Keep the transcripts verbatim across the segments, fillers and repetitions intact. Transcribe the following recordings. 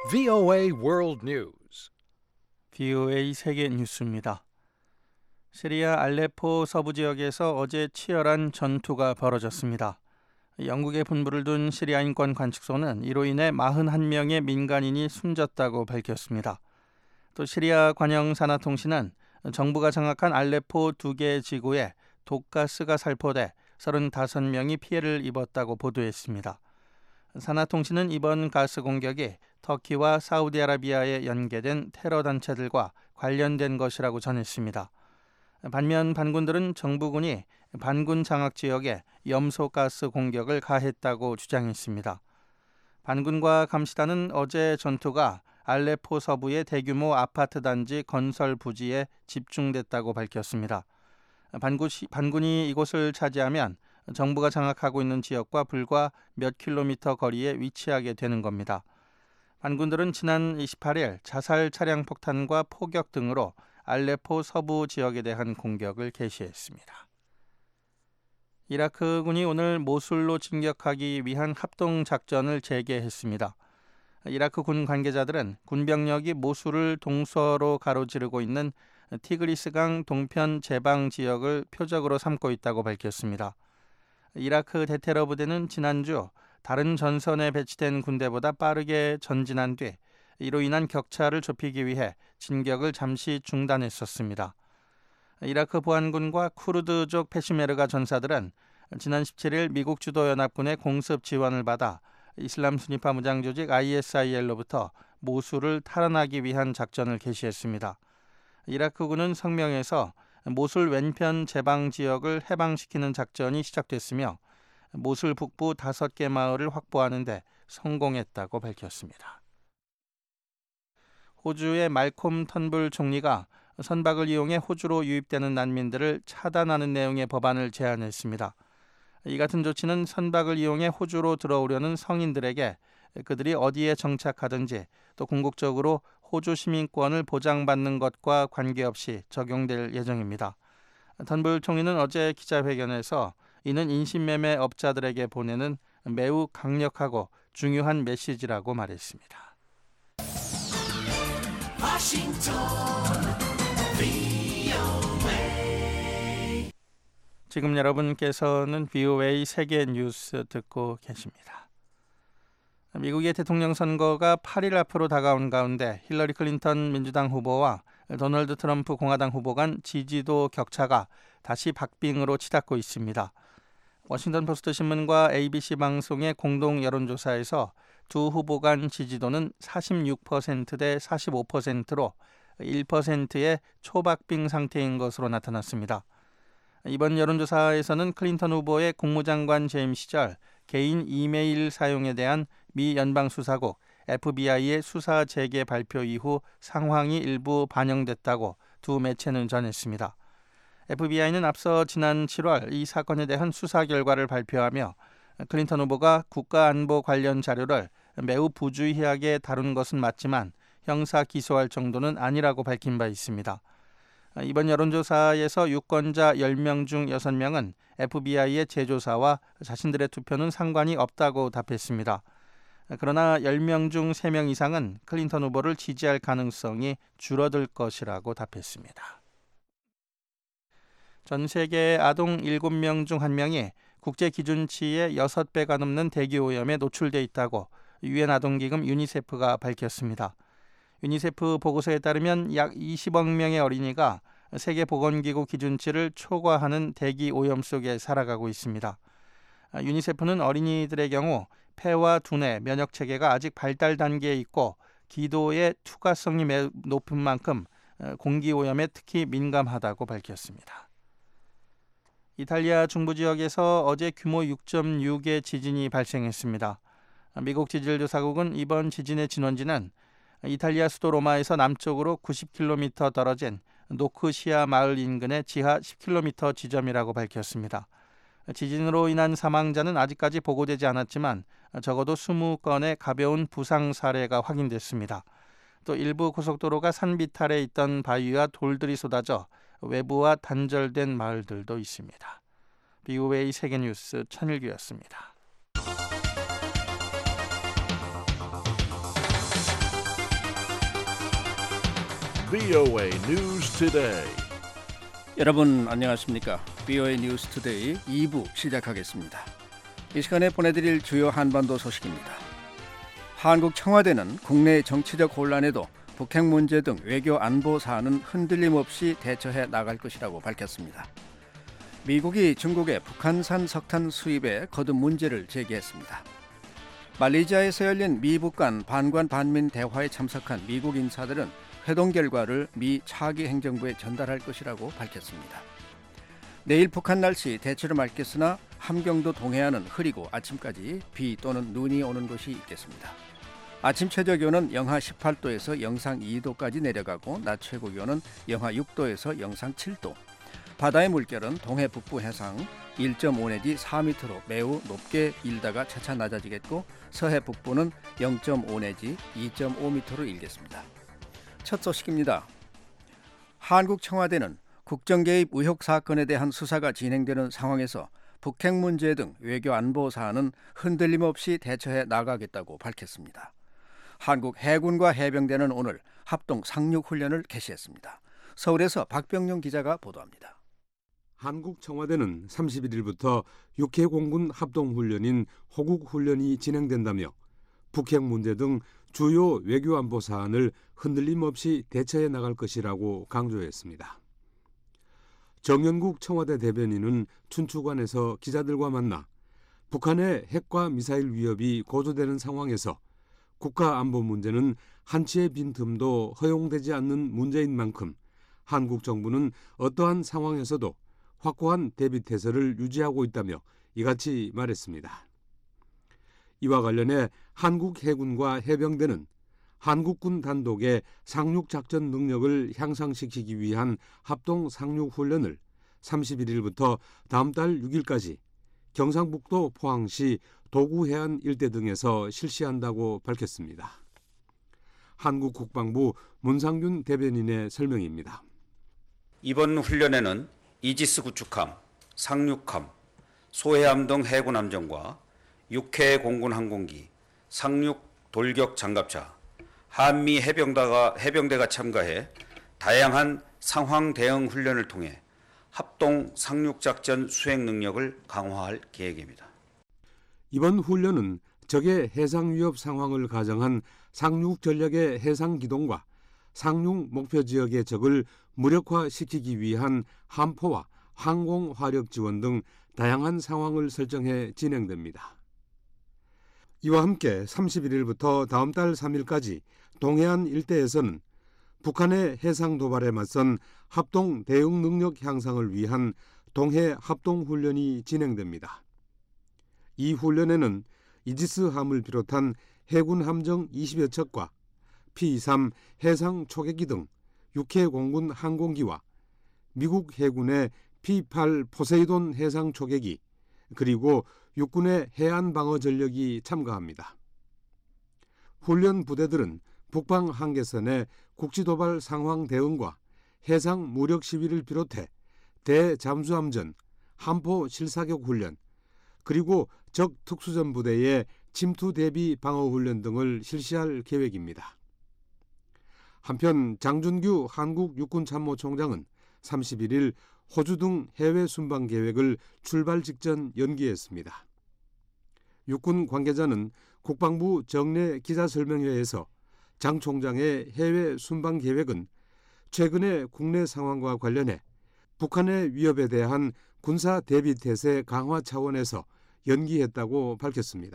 브이오에이 World News. 브이오에이 세계 뉴스입니다. 시리아 알레포 서부 지역에서 어제 치열한 전투가 벌어졌습니다. 영국에 분부를 둔 시리아 인권 관측소는 이로 인해 사십일 명의 민간인이 숨졌다고 밝혔습니다. 또 시리아 관영 사나통신은 정부가 장악한 알레포 두 개 지구에 독가스가 살포돼 삼십오 명이 피해를 입었다고 보도했습니다. 사나통신은 이번 가스 공격이 터키와 사우디아라비아에 연계된 테러 단체들과 관련된 것이라고 전했습니다. 반면 반군들은 정부군이 반군 장악 지역에 염소가스 공격을 가했다고 주장했습니다. 반군과 감시단은 어제 전투가 알레포 서부의 대규모 아파트 단지 건설 부지에 집중됐다고 밝혔습니다. 반군이 이곳을 차지하면 정부가 장악하고 있는 지역과 불과 몇 킬로미터 거리에 위치하게 되는 겁니다. 반군들은 지난 이십팔 일 자살 차량 폭탄과 포격 등으로 알레포 서부 지역에 대한 공격을 개시했습니다. 이라크군이 오늘 모술로 진격하기 위한 합동 작전을 재개했습니다. 이라크 군 관계자들은 군병력이 모술을 동서로 가로지르고 있는 티그리스강 동편 제방 지역을 표적으로 삼고 있다고 밝혔습니다. 이라크 대테러 부대는 지난주 다른 전선에 배치된 군대보다 빠르게 전진한 뒤 이로 인한 격차를 좁히기 위해 진격을 잠시 중단했었습니다. 이라크 보안군과 쿠르드족 페시메르가 전사들은 지난 십칠 일 미국 주도 연합군의 공습 지원을 받아 이슬람 순위파 무장 조직 아이에스아이엘로부터 모술을 탈환하기 위한 작전을 개시했습니다. 이라크군은 성명에서 모술 왼편 제방 지역을 해방시키는 작전이 시작됐으며 모술 북부 다섯 개 마을을 확보하는 데 성공했다고 밝혔습니다. 호주의 말콤 턴불 총리가 선박을 이용해 호주로 유입되는 난민들을 차단하는 내용의 법안을 제안했습니다. 이 같은 조치는 선박을 이용해 호주로 들어오려는 성인들에게 그들이 어디에 정착하든지 또 궁극적으로 호주 시민권을 보장받는 것과 관계없이 적용될 예정입니다. 턴불 총리는 어제 기자회견에서 이는 인신매매 업자들에게 보내는 매우 강력하고 중요한 메시지라고 말했습니다. 워싱턴 브이오에이. 지금 여러분께서는 브이오에이 세계 뉴스 듣고 계십니다. 미국의 대통령 선거가 팔 일 앞으로 다가온 가운데 힐러리 클린턴 민주당 후보와 도널드 트럼프 공화당 후보 간 지지도 격차가 다시 박빙으로 치닫고 있습니다. 워싱턴 포스트 신문과 에이비씨 방송의 공동 여론조사에서 두 후보 간 지지도는 사십육 퍼센트 대 사십오 퍼센트로 일 퍼센트의 초박빙 상태인 것으로 나타났습니다. 이번 여론조사에서는 클린턴 후보의 국무장관 재임 시절 개인 이메일 사용에 대한 미 연방수사국 에프비아이의 수사 재개 발표 이후 상황이 일부 반영됐다고 두 매체는 전했습니다. 에프비아이는 앞서 지난 칠월 이 사건에 대한 수사 결과를 발표하며 클린턴 후보가 국가안보 관련 자료를 매우 부주의하게 다룬 것은 맞지만 형사 기소할 정도는 아니라고 밝힌 바 있습니다. 이번 여론조사에서 유권자 열 명 중 여섯 명은 에프비아이의 재조사와 자신들의 투표는 상관이 없다고 답했습니다. 그러나 열 명 중 세 명 이상은 클린턴 후보를 지지할 가능성이 줄어들 것이라고 답했습니다. 전 세계 아동 일곱 명 중 한 명이 국제 기준치의 여섯 배가 넘는 대기오염에 노출돼 있다고 유엔 아동기금 유니세프가 밝혔습니다. 유니세프 보고서에 따르면 약 이십억 명의 어린이가 세계보건기구 기준치를 초과하는 대기오염 속에 살아가고 있습니다. 유니세프는 어린이들의 경우 폐와 두뇌, 면역체계가 아직 발달 단계에 있고 기도의 투과성이 매우 높은 만큼 공기오염에 특히 민감하다고 밝혔습니다. 이탈리아 중부 지역에서 어제 규모 육 점 육의 지진이 발생했습니다. 미국 지질조사국은 이번 지진의 진원지는 이탈리아 수도 로마에서 남쪽으로 구십 킬로미터 떨어진 노크시아 마을 인근의 지하 십 킬로미터 지점이라고 밝혔습니다. 지진으로 인한 사망자는 아직까지 보고되지 않았지만 적어도 이십 건의 가벼운 부상 사례가 확인됐습니다. 또 일부 고속도로가 산비탈에 있던 바위와 돌들이 쏟아져 외부와 단절된 마을들도 있습니다. 브이오에이 세계뉴스 천일규였습니다. 브이오에이 News Today. 여러분 안녕하십니까? 브이오에이 뉴스 투데이 이 부 시작하겠습니다. 이 시간에 보내드릴 주요 한반도 소식입니다. 한국 청와대는 국내 정치적 혼란에도 북핵 문제 등 외교 안보 사안은 흔들림 없이 대처해 나갈 것이라고 밝혔습니다. 미국이 중국의 북한산 석탄 수입에 거듭 문제를 제기했습니다. 말레이시아에서 열린 미북 간 반관 반민 대화에 참석한 미국 인사들은 회동 결과를 미 차기 행정부에 전달할 것이라고 밝혔습니다. 내일 북한 날씨 대체로 맑겠으나 함경도 동해안은 흐리고 아침까지 비 또는 눈이 오는 곳이 있겠습니다. 아침 최저 기온은 영하 십팔 도에서 영상 이 도까지 내려가고 낮 최고 기온은 영하 육 도에서 영상 칠 도. 바다의 물결은 동해 북부 해상 일 점 오 내지 사 미터로 매우 높게 일다가 차차 낮아지겠고 서해 북부는 영 점 오 내지 이 점 오 미터로 일겠습니다. 첫 소식입니다. 한국 청와대는 국정개입 의혹 사건에 대한 수사가 진행되는 상황에서 북핵 문제 등 외교 안보 사안은 흔들림 없이 대처해 나가겠다고 밝혔습니다. 한국 해군과 해병대는 오늘 합동 상륙 훈련을 개시했습니다. 서울에서 박병용 기자가 보도합니다. 한국 청와대는 삼십일 일부터 육 회 공군 합동훈련인 호국훈련이 진행된다며 북핵 문제 등 주요 외교안보 사안을 흔들림 없이 대처해 나갈 것이라고 강조했습니다. 정연국 청와대 대변인은 춘추관에서 기자들과 만나 북한의 핵과 미사일 위협이 고조되는 상황에서 국가안보 문제는 한치의 빈틈도 허용되지 않는 문제인 만큼 한국 정부는 어떠한 상황에서도 확고한 대비태세를 유지하고 있다며 이같이 말했습니다. 이와 관련해 한국 해군과 해병대는 한국군 단독의 상륙작전 능력을 향상시키기 위한 합동 상륙훈련을 삼십일 일부터 다음 달 육 일까지 경상북도 포항시 도구해안 일대 등에서 실시한다고 밝혔습니다. 한국 국방부 문상균 대변인의 설명입니다. 이번 훈련에는 이지스 구축함, 상륙함, 소해함 등 해군 함정과 육 회 공군 항공기, 상륙 돌격 장갑차, 한미 해병대가, 해병대가 참가해 다양한 상황 대응 훈련을 통해 합동 상륙작전 수행 능력을 강화할 계획입니다. 이번 훈련은 적의 해상 위협 상황을 가정한 상륙 전략의 해상 기동과 상륙 목표 지역의 적을 무력화시키기 위한 함포와 항공 화력 지원 등 다양한 상황을 설정해 진행됩니다. 이와 함께 삼십일 일부터 다음 달 삼 일까지 동해안 일대에서는 북한의 해상 도발에 맞선 합동 대응 능력 향상을 위한 동해 합동 훈련이 진행됩니다. 이 훈련에는 이지스 함을 비롯한 해군 함정 이십여 척과 피 삼 해상 초계기 등 육 회 공군 항공기와 미국 해군의 피 팔 포세이돈 해상 초계기 그리고 육군의 해안 방어 전력이 참가합니다. 훈련 부대들은 북방 한계선의 국지도발 상황 대응과 해상 무력 시위를 비롯해 대잠수함전, 함포 실사격 훈련, 그리고 적 특수전 부대의 침투 대비 방어 훈련 등을 실시할 계획입니다. 한편 장준규 한국 육군참모총장은 삼십일 일 호주 등 해외 순방 계획을 출발 직전 연기했습니다. 육군 관계자는 국방부 정례 기자설명회에서 장 총장의 해외 순방 계획은 최근의 국내 상황과 관련해 북한의 위협에 대한 군사 대비 태세 강화 차원에서 연기했다고 밝혔습니다.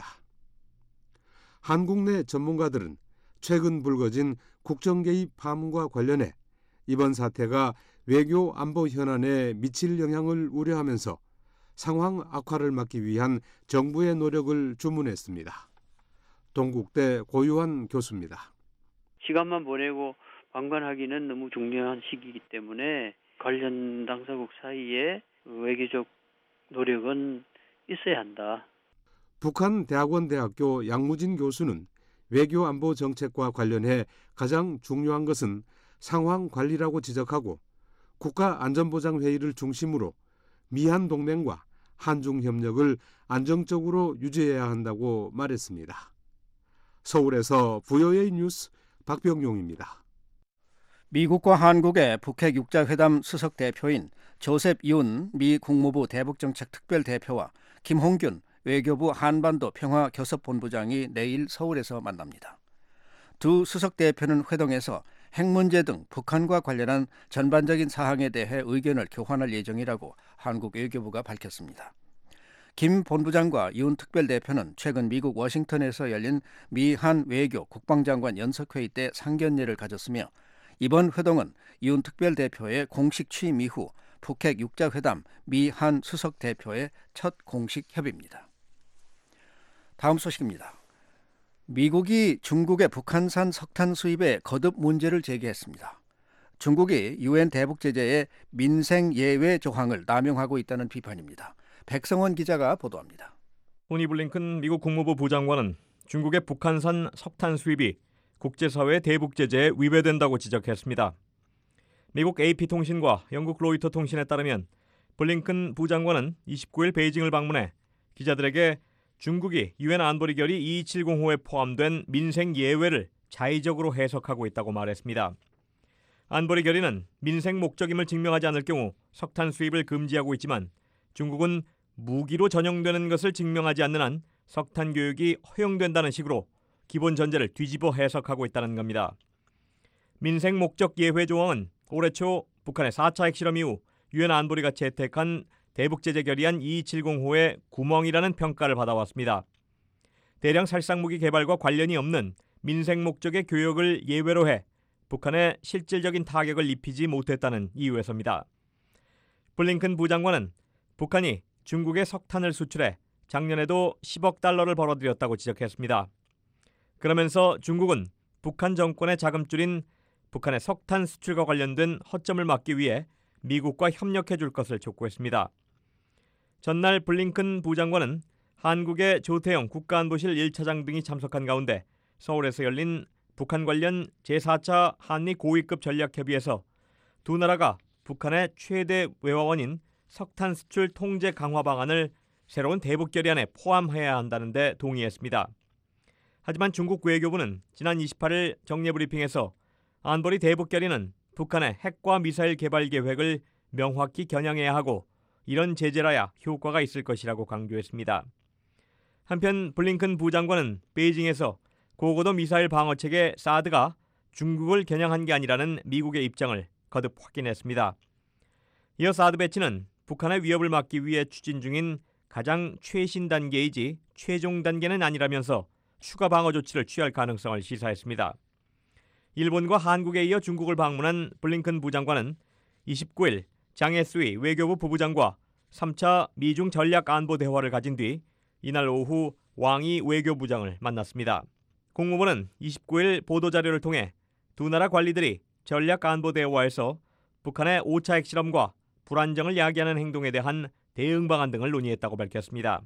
한국 내 전문가들은 최근 불거진 국정 개입 파문과 관련해 이번 사태가 외교 안보 현안에 미칠 영향을 우려하면서 상황 악화를 막기 위한 정부의 노력을 주문했습니다. 동국대 고유한 교수입니다. 시간만 보내고 방관하기는 너무 중요한 시기이기 때문에 관련 당사국 사이에 외교적 노력은 있어야 한다. 북한 대학원대학교 양무진 교수는 외교 안보 정책과 관련해 가장 중요한 것은 상황 관리라고 지적하고 국가안전보장회의를 중심으로 미한 동맹과 한중 협력을 안정적으로 유지해야 한다고 말했습니다. 서울에서 브이오에이 뉴스 박병용입니다. 미국과 한국의 북핵 육자회담 수석 대표인 조셉 윤 미 국무부 대북정책특별대표와 김홍균 외교부 한반도 평화교섭본부장이 내일 서울에서 만납니다. 두 수석 대표는 회동에서 핵 문제 등 북한과 관련한 전반적인 사항에 대해 의견을 교환할 예정이라고 한국 외교부가 밝혔습니다. 김 본부장과 윤 특별대표는 최근 미국 워싱턴에서 열린 미한 외교 국방장관 연석회의 때 상견례를 가졌으며 이번 회동은 윤 특별대표의 공식 취임 이후 북핵 육자회담 미한 수석 대표의 첫 공식 협의입니다. 다음 소식입니다. 미국이 중국의 북한산 석탄 수입에 거듭 문제를 제기했습니다. 중국이 유엔 대북 제재의 민생 예외 조항을 남용하고 있다는 비판입니다. 백성원 기자가 보도합니다. 토니 블링컨 미국 국무부 부장관은 중국의 북한산 석탄 수입이 국제사회 대북 제재에 위배된다고 지적했습니다. 미국 에이피통신과 영국 로이터 통신에 따르면 블링컨 부장관은 이십구일 베이징을 방문해 기자들에게 중국이 유엔 안보리 결의 이이칠공호에 포함된 민생 예외를 자의적으로 해석하고 있다고 말했습니다. 안보리 결의는 민생 목적임을 증명하지 않을 경우 석탄 수입을 금지하고 있지만 중국은 무기로 전용되는 것을 증명하지 않는 한 석탄 교육이 허용된다는 식으로 기본 전제를 뒤집어 해석하고 있다는 겁니다. 민생 목적 예외 조항은 올해 초 북한의 사 차 핵실험 이후 유엔 안보리가 채택한 대북 제재 결의안 이이칠공호의 구멍이라는 평가를 받아왔습니다. 대량 살상무기 개발과 관련이 없는 민생 목적의 교역을 예외로 해 북한에 실질적인 타격을 입히지 못했다는 이유에서입니다. 블링컨 부장관은 북한이 중국에 석탄을 수출해 작년에도 십억 달러를 벌어들였다고 지적했습니다. 그러면서 중국은 북한 정권의 자금줄인 북한의 석탄 수출과 관련된 허점을 막기 위해 미국과 협력해 줄 것을 촉구했습니다. 전날 블링컨 부장관은 한국의 조태영 국가안보실 일 차장 등이 참석한 가운데 서울에서 열린 북한 관련 제사 차 한미 고위급 전략협의에서 두 나라가 북한의 최대 외화원인 석탄 수출 통제 강화 방안을 새로운 대북 결의안에 포함해야 한다는 데 동의했습니다. 하지만 중국 외교부는 지난 이십팔일 정례 브리핑에서 안보리 대북 결의는 북한의 핵과 미사일 개발 계획을 명확히 겨냥해야 하고 이런 제재라야 효과가 있을 것이라고 강조했습니다. 한편 블링컨 부장관은 베이징에서 고고도 미사일 방어체계 사드가 중국을 겨냥한 게 아니라는 미국의 입장을 거듭 확인했습니다. 이어 사드 배치는 북한의 위협을 막기 위해 추진 중인 가장 최신 단계이지 최종 단계는 아니라면서 추가 방어 조치를 취할 가능성을 시사했습니다. 일본과 한국에 이어 중국을 방문한 블링컨 부장관은 이십구일 장혜수이 외교부 부부장과 삼 차 미중 전략 안보 대화를 가진 뒤 이날 오후 왕이 외교부장을 만났습니다. 국무부는 이십구일 보도자료를 통해 두 나라 관리들이 전략 안보 대화에서 북한의 오 차 핵실험과 불안정을 야기하는 행동에 대한 대응 방안 등을 논의했다고 밝혔습니다.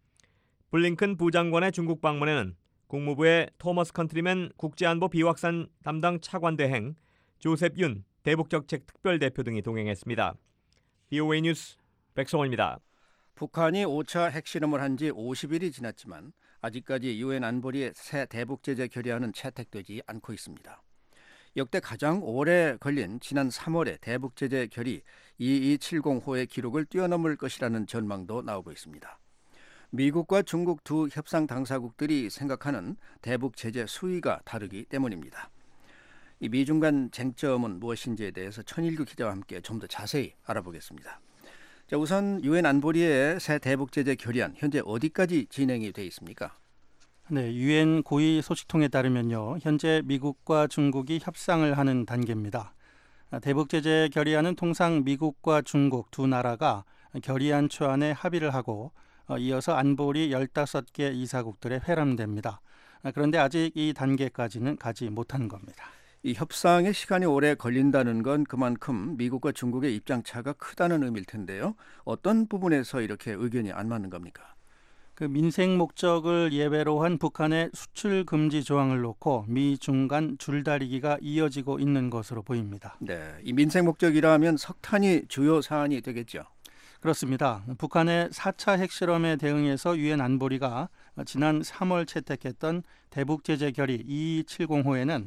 블링컨 부장관의 중국 방문에는 국무부의 토머스 컨트리맨 국제안보 비확산 담당 차관대행, 조셉 윤 대북정책 특별대표 등이 동행했습니다. 비오에이 뉴스 백성원입니다. 북한이 오 차 핵실험을 한 지 오십일이 지났지만 아직까지 유엔 안보리의 새 대북제재 결의안은 채택되지 않고 있습니다. 역대 가장 오래 걸린 지난 삼월의 대북제재 결의 이이칠공호의 기록을 뛰어넘을 것이라는 전망도 나오고 있습니다. 미국과 중국 두 협상 당사국들이 생각하는 대북 제재 수위가 다르기 때문입니다. 이 미중 간 쟁점은 무엇인지에 대해서 천일규 기자와 함께 좀 더 자세히 알아보겠습니다. 자, 우선 유엔 안보리의 새 대북 제재 결의안 현재 어디까지 진행이 돼 있습니까? 네, 유엔 고위 소식통에 따르면요, 현재 미국과 중국이 협상을 하는 단계입니다. 대북 제재 결의안은 통상 미국과 중국 두 나라가 결의안 초안에 합의를 하고 이어서 안보리 열다섯 개 이사국들에 회람됩니다. 그런데 아직 이 단계까지는 가지 못한 겁니다. 이 협상에 시간이 오래 걸린다는 건 그만큼 미국과 중국의 입장 차가 크다는 의미일 텐데요. 어떤 부분에서 이렇게 의견이 안 맞는 겁니까? 그 민생 목적을 예외로 한 북한의 수출 금지 조항을 놓고 미중 간 줄다리기가 이어지고 있는 것으로 보입니다. 네, 이 민생 목적이라면 석탄이 주요 사안이 되겠죠. 그렇습니다. 북한의 사 차 핵실험에 대응해서 유엔 안보리가 지난 삼월 채택했던 대북제재 결의 이이칠공호에는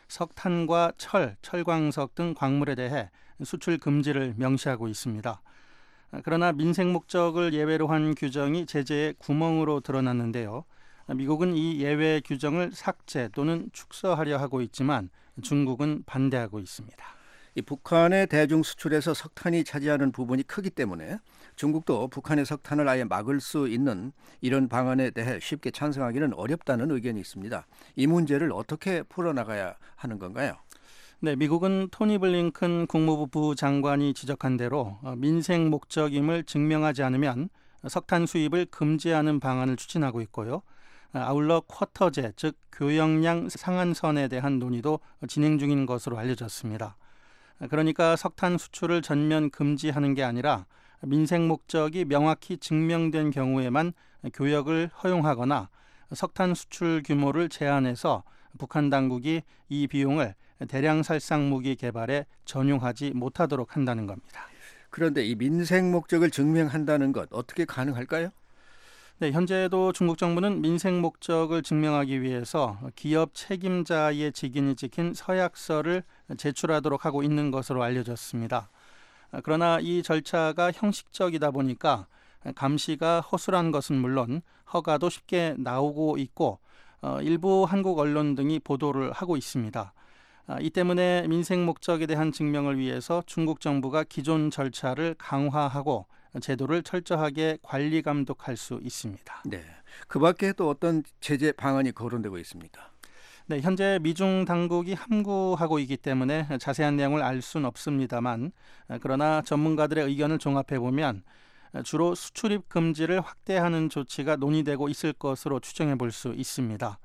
석탄과 철, 철광석 등 광물에 대해 수출 금지를 명시하고 있습니다. 그러나 민생 목적을 예외로 한 규정이 제재의 구멍으로 드러났는데요. 미국은 이 예외 규정을 삭제 또는 축소하려 하고 있지만 중국은 반대하고 있습니다. 이 북한의 대중 수출에서 석탄이 차지하는 부분이 크기 때문에 중국도 북한의 석탄을 아예 막을 수 있는 이런 방안에 대해 쉽게 찬성하기는 어렵다는 의견이 있습니다. 이 문제를 어떻게 풀어나가야 하는 건가요? 네, 미국은 토니 블링컨 국무부 장관이 지적한 대로 민생 목적임을 증명하지 않으면 석탄 수입을 금지하는 방안을 추진하고 있고요. 아울러 쿼터제, 즉 교역량 상한선에 대한 논의도 진행 중인 것으로 알려졌습니다. 그러니까 석탄 수출을 전면 금지하는 게 아니라 민생 목적이 명확히 증명된 경우에만 교역을 허용하거나 석탄 수출 규모를 제한해서 북한 당국이 이 비용을 대량 살상 무기 개발에 전용하지 못하도록 한다는 겁니다. 그런데 이 민생 목적을 증명한다는 것 어떻게 가능할까요? 네, 현재도 중국 정부는 민생 목적을 증명하기 위해서 기업 책임자의 직인이 찍힌 서약서를 제출하도록 하고 있는 것으로 알려졌습니다. 그러나 이 절차가 형식적이다 보니까 감시가 허술한 것은 물론 허가도 쉽게 나오고 있고 일부 한국 언론 등이 보도를 하고 있습니다. 이 때문에 민생 목적에 대한 증명을 위해서 중국 정부가 기존 절차를 강화하고 제도를 철저하게 관리 감독할 수 있습니다. 네, 그 밖에 또 어떤 제재 방안이 거론되고 있습니까? 네, 현재 미중 당국이 함구하고 있기 때문에 자세한 내용을 알 수는 없습니다만 그러나 전문가들의 의견을 종합해 보면 주로 수출입 금지를 확대하는 조치가 논의되고 있을 것으로 추정해 볼 수 있습니다.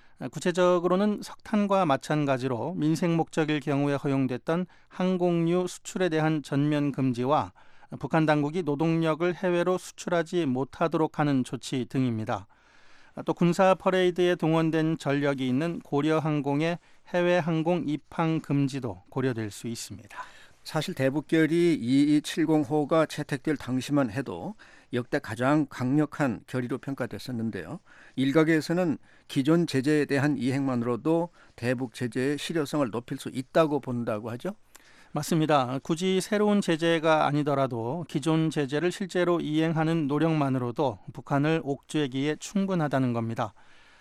구체적으로는 석탄과 마찬가지로 민생 목적일 경우에 허용됐던 항공유 수출에 대한 전면 금지와 북한 당국이 노동력을 해외로 수출하지 못하도록 하는 조치 등입니다. 또 군사 퍼레이드에 동원된 전력이 있는 고려항공의 해외 항공 입항 금지도 고려될 수 있습니다. 사실 대북결의 이이칠공호가 채택될 당시만 해도 역대 가장 강력한 결의로 평가됐었는데요. 일각에서는 기존 제재에 대한 이행만으로도 대북 제재의 실효성을 높일 수 있다고 본다고 하죠. 맞습니다. 굳이 새로운 제재가 아니더라도 기존 제재를 실제로 이행하는 노력만으로도 북한을 옥죄기에 충분하다는 겁니다.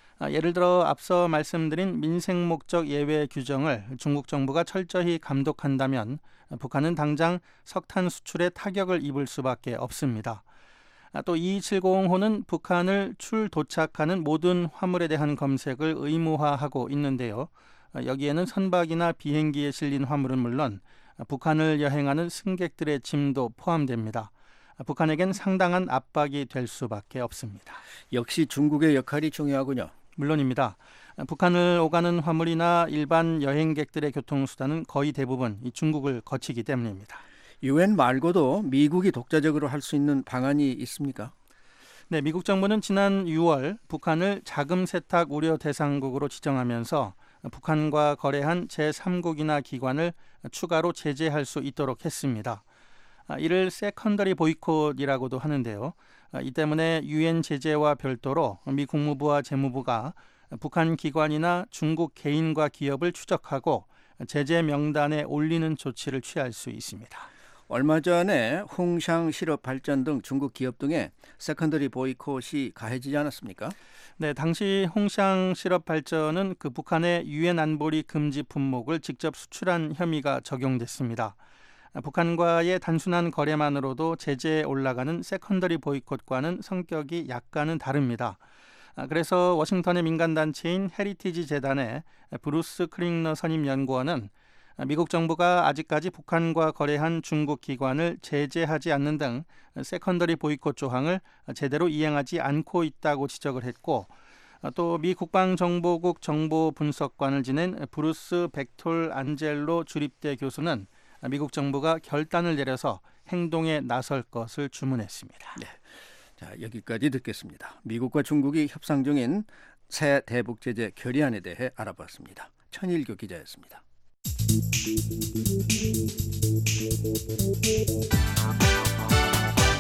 예를 들어 앞서 말씀드린 민생 목적 예외 규정을 중국 정부가 철저히 감독한다면 북한은 당장 석탄 수출에 타격을 입을 수밖에 없습니다. 또 이이칠공호는 북한을 출 도착하는 모든 화물에 대한 검색을 의무화하고 있는데요. 여기에는 선박이나 비행기에 실린 화물은 물론 북한을 여행하는 승객들의 짐도 포함됩니다. 북한에겐 상당한 압박이 될 수밖에 없습니다. 역시 중국의 역할이 중요하군요. 물론입니다. 북한을 오가는 화물이나 일반 여행객들의 교통수단은 거의 대부분 이 중국을 거치기 때문입니다. 유엔 말고도 미국이 독자적으로 할 수 있는 방안이 있습니까? 네, 미국 정부는 지난 유월 북한을 자금 세탁 우려 대상국으로 지정하면서 북한과 거래한 제삼국이나 기관을 추가로 제재할 수 있도록 했습니다. 이를 세컨더리 보이콧이라고도 하는데요. 이 때문에 유엔 제재와 별도로 미 국무부와 재무부가 북한 기관이나 중국 개인과 기업을 추적하고 제재 명단에 올리는 조치를 취할 수 있습니다. 얼마 전에 홍샹 실업 발전 등 중국 기업 등에 세컨더리 보이콧이 가해지지 않았습니까? 네, 당시 홍샹 실업 발전은 그 북한의 유엔 안보리 금지 품목을 직접 수출한 혐의가 적용됐습니다. 북한과의 단순한 거래만으로도 제재에 올라가는 세컨더리 보이콧과는 성격이 약간은 다릅니다. 그래서 워싱턴의 민간단체인 헤리티지 재단의 브루스 크링너 선임 연구원은 미국 정부가 아직까지 북한과 거래한 중국 기관을 제재하지 않는 등 세컨더리 보이콧 조항을 제대로 이행하지 않고 있다고 지적을 했고, 또 미 국방정보국 정보분석관을 지낸 브루스 벡톨 안젤로 주립대 교수는 미국 정부가 결단을 내려서 행동에 나설 것을 주문했습니다. 네. 자, 여기까지 듣겠습니다. 미국과 중국이 협상 중인 새 대북 제재 결의안에 대해 알아봤습니다. 천일교 기자였습니다.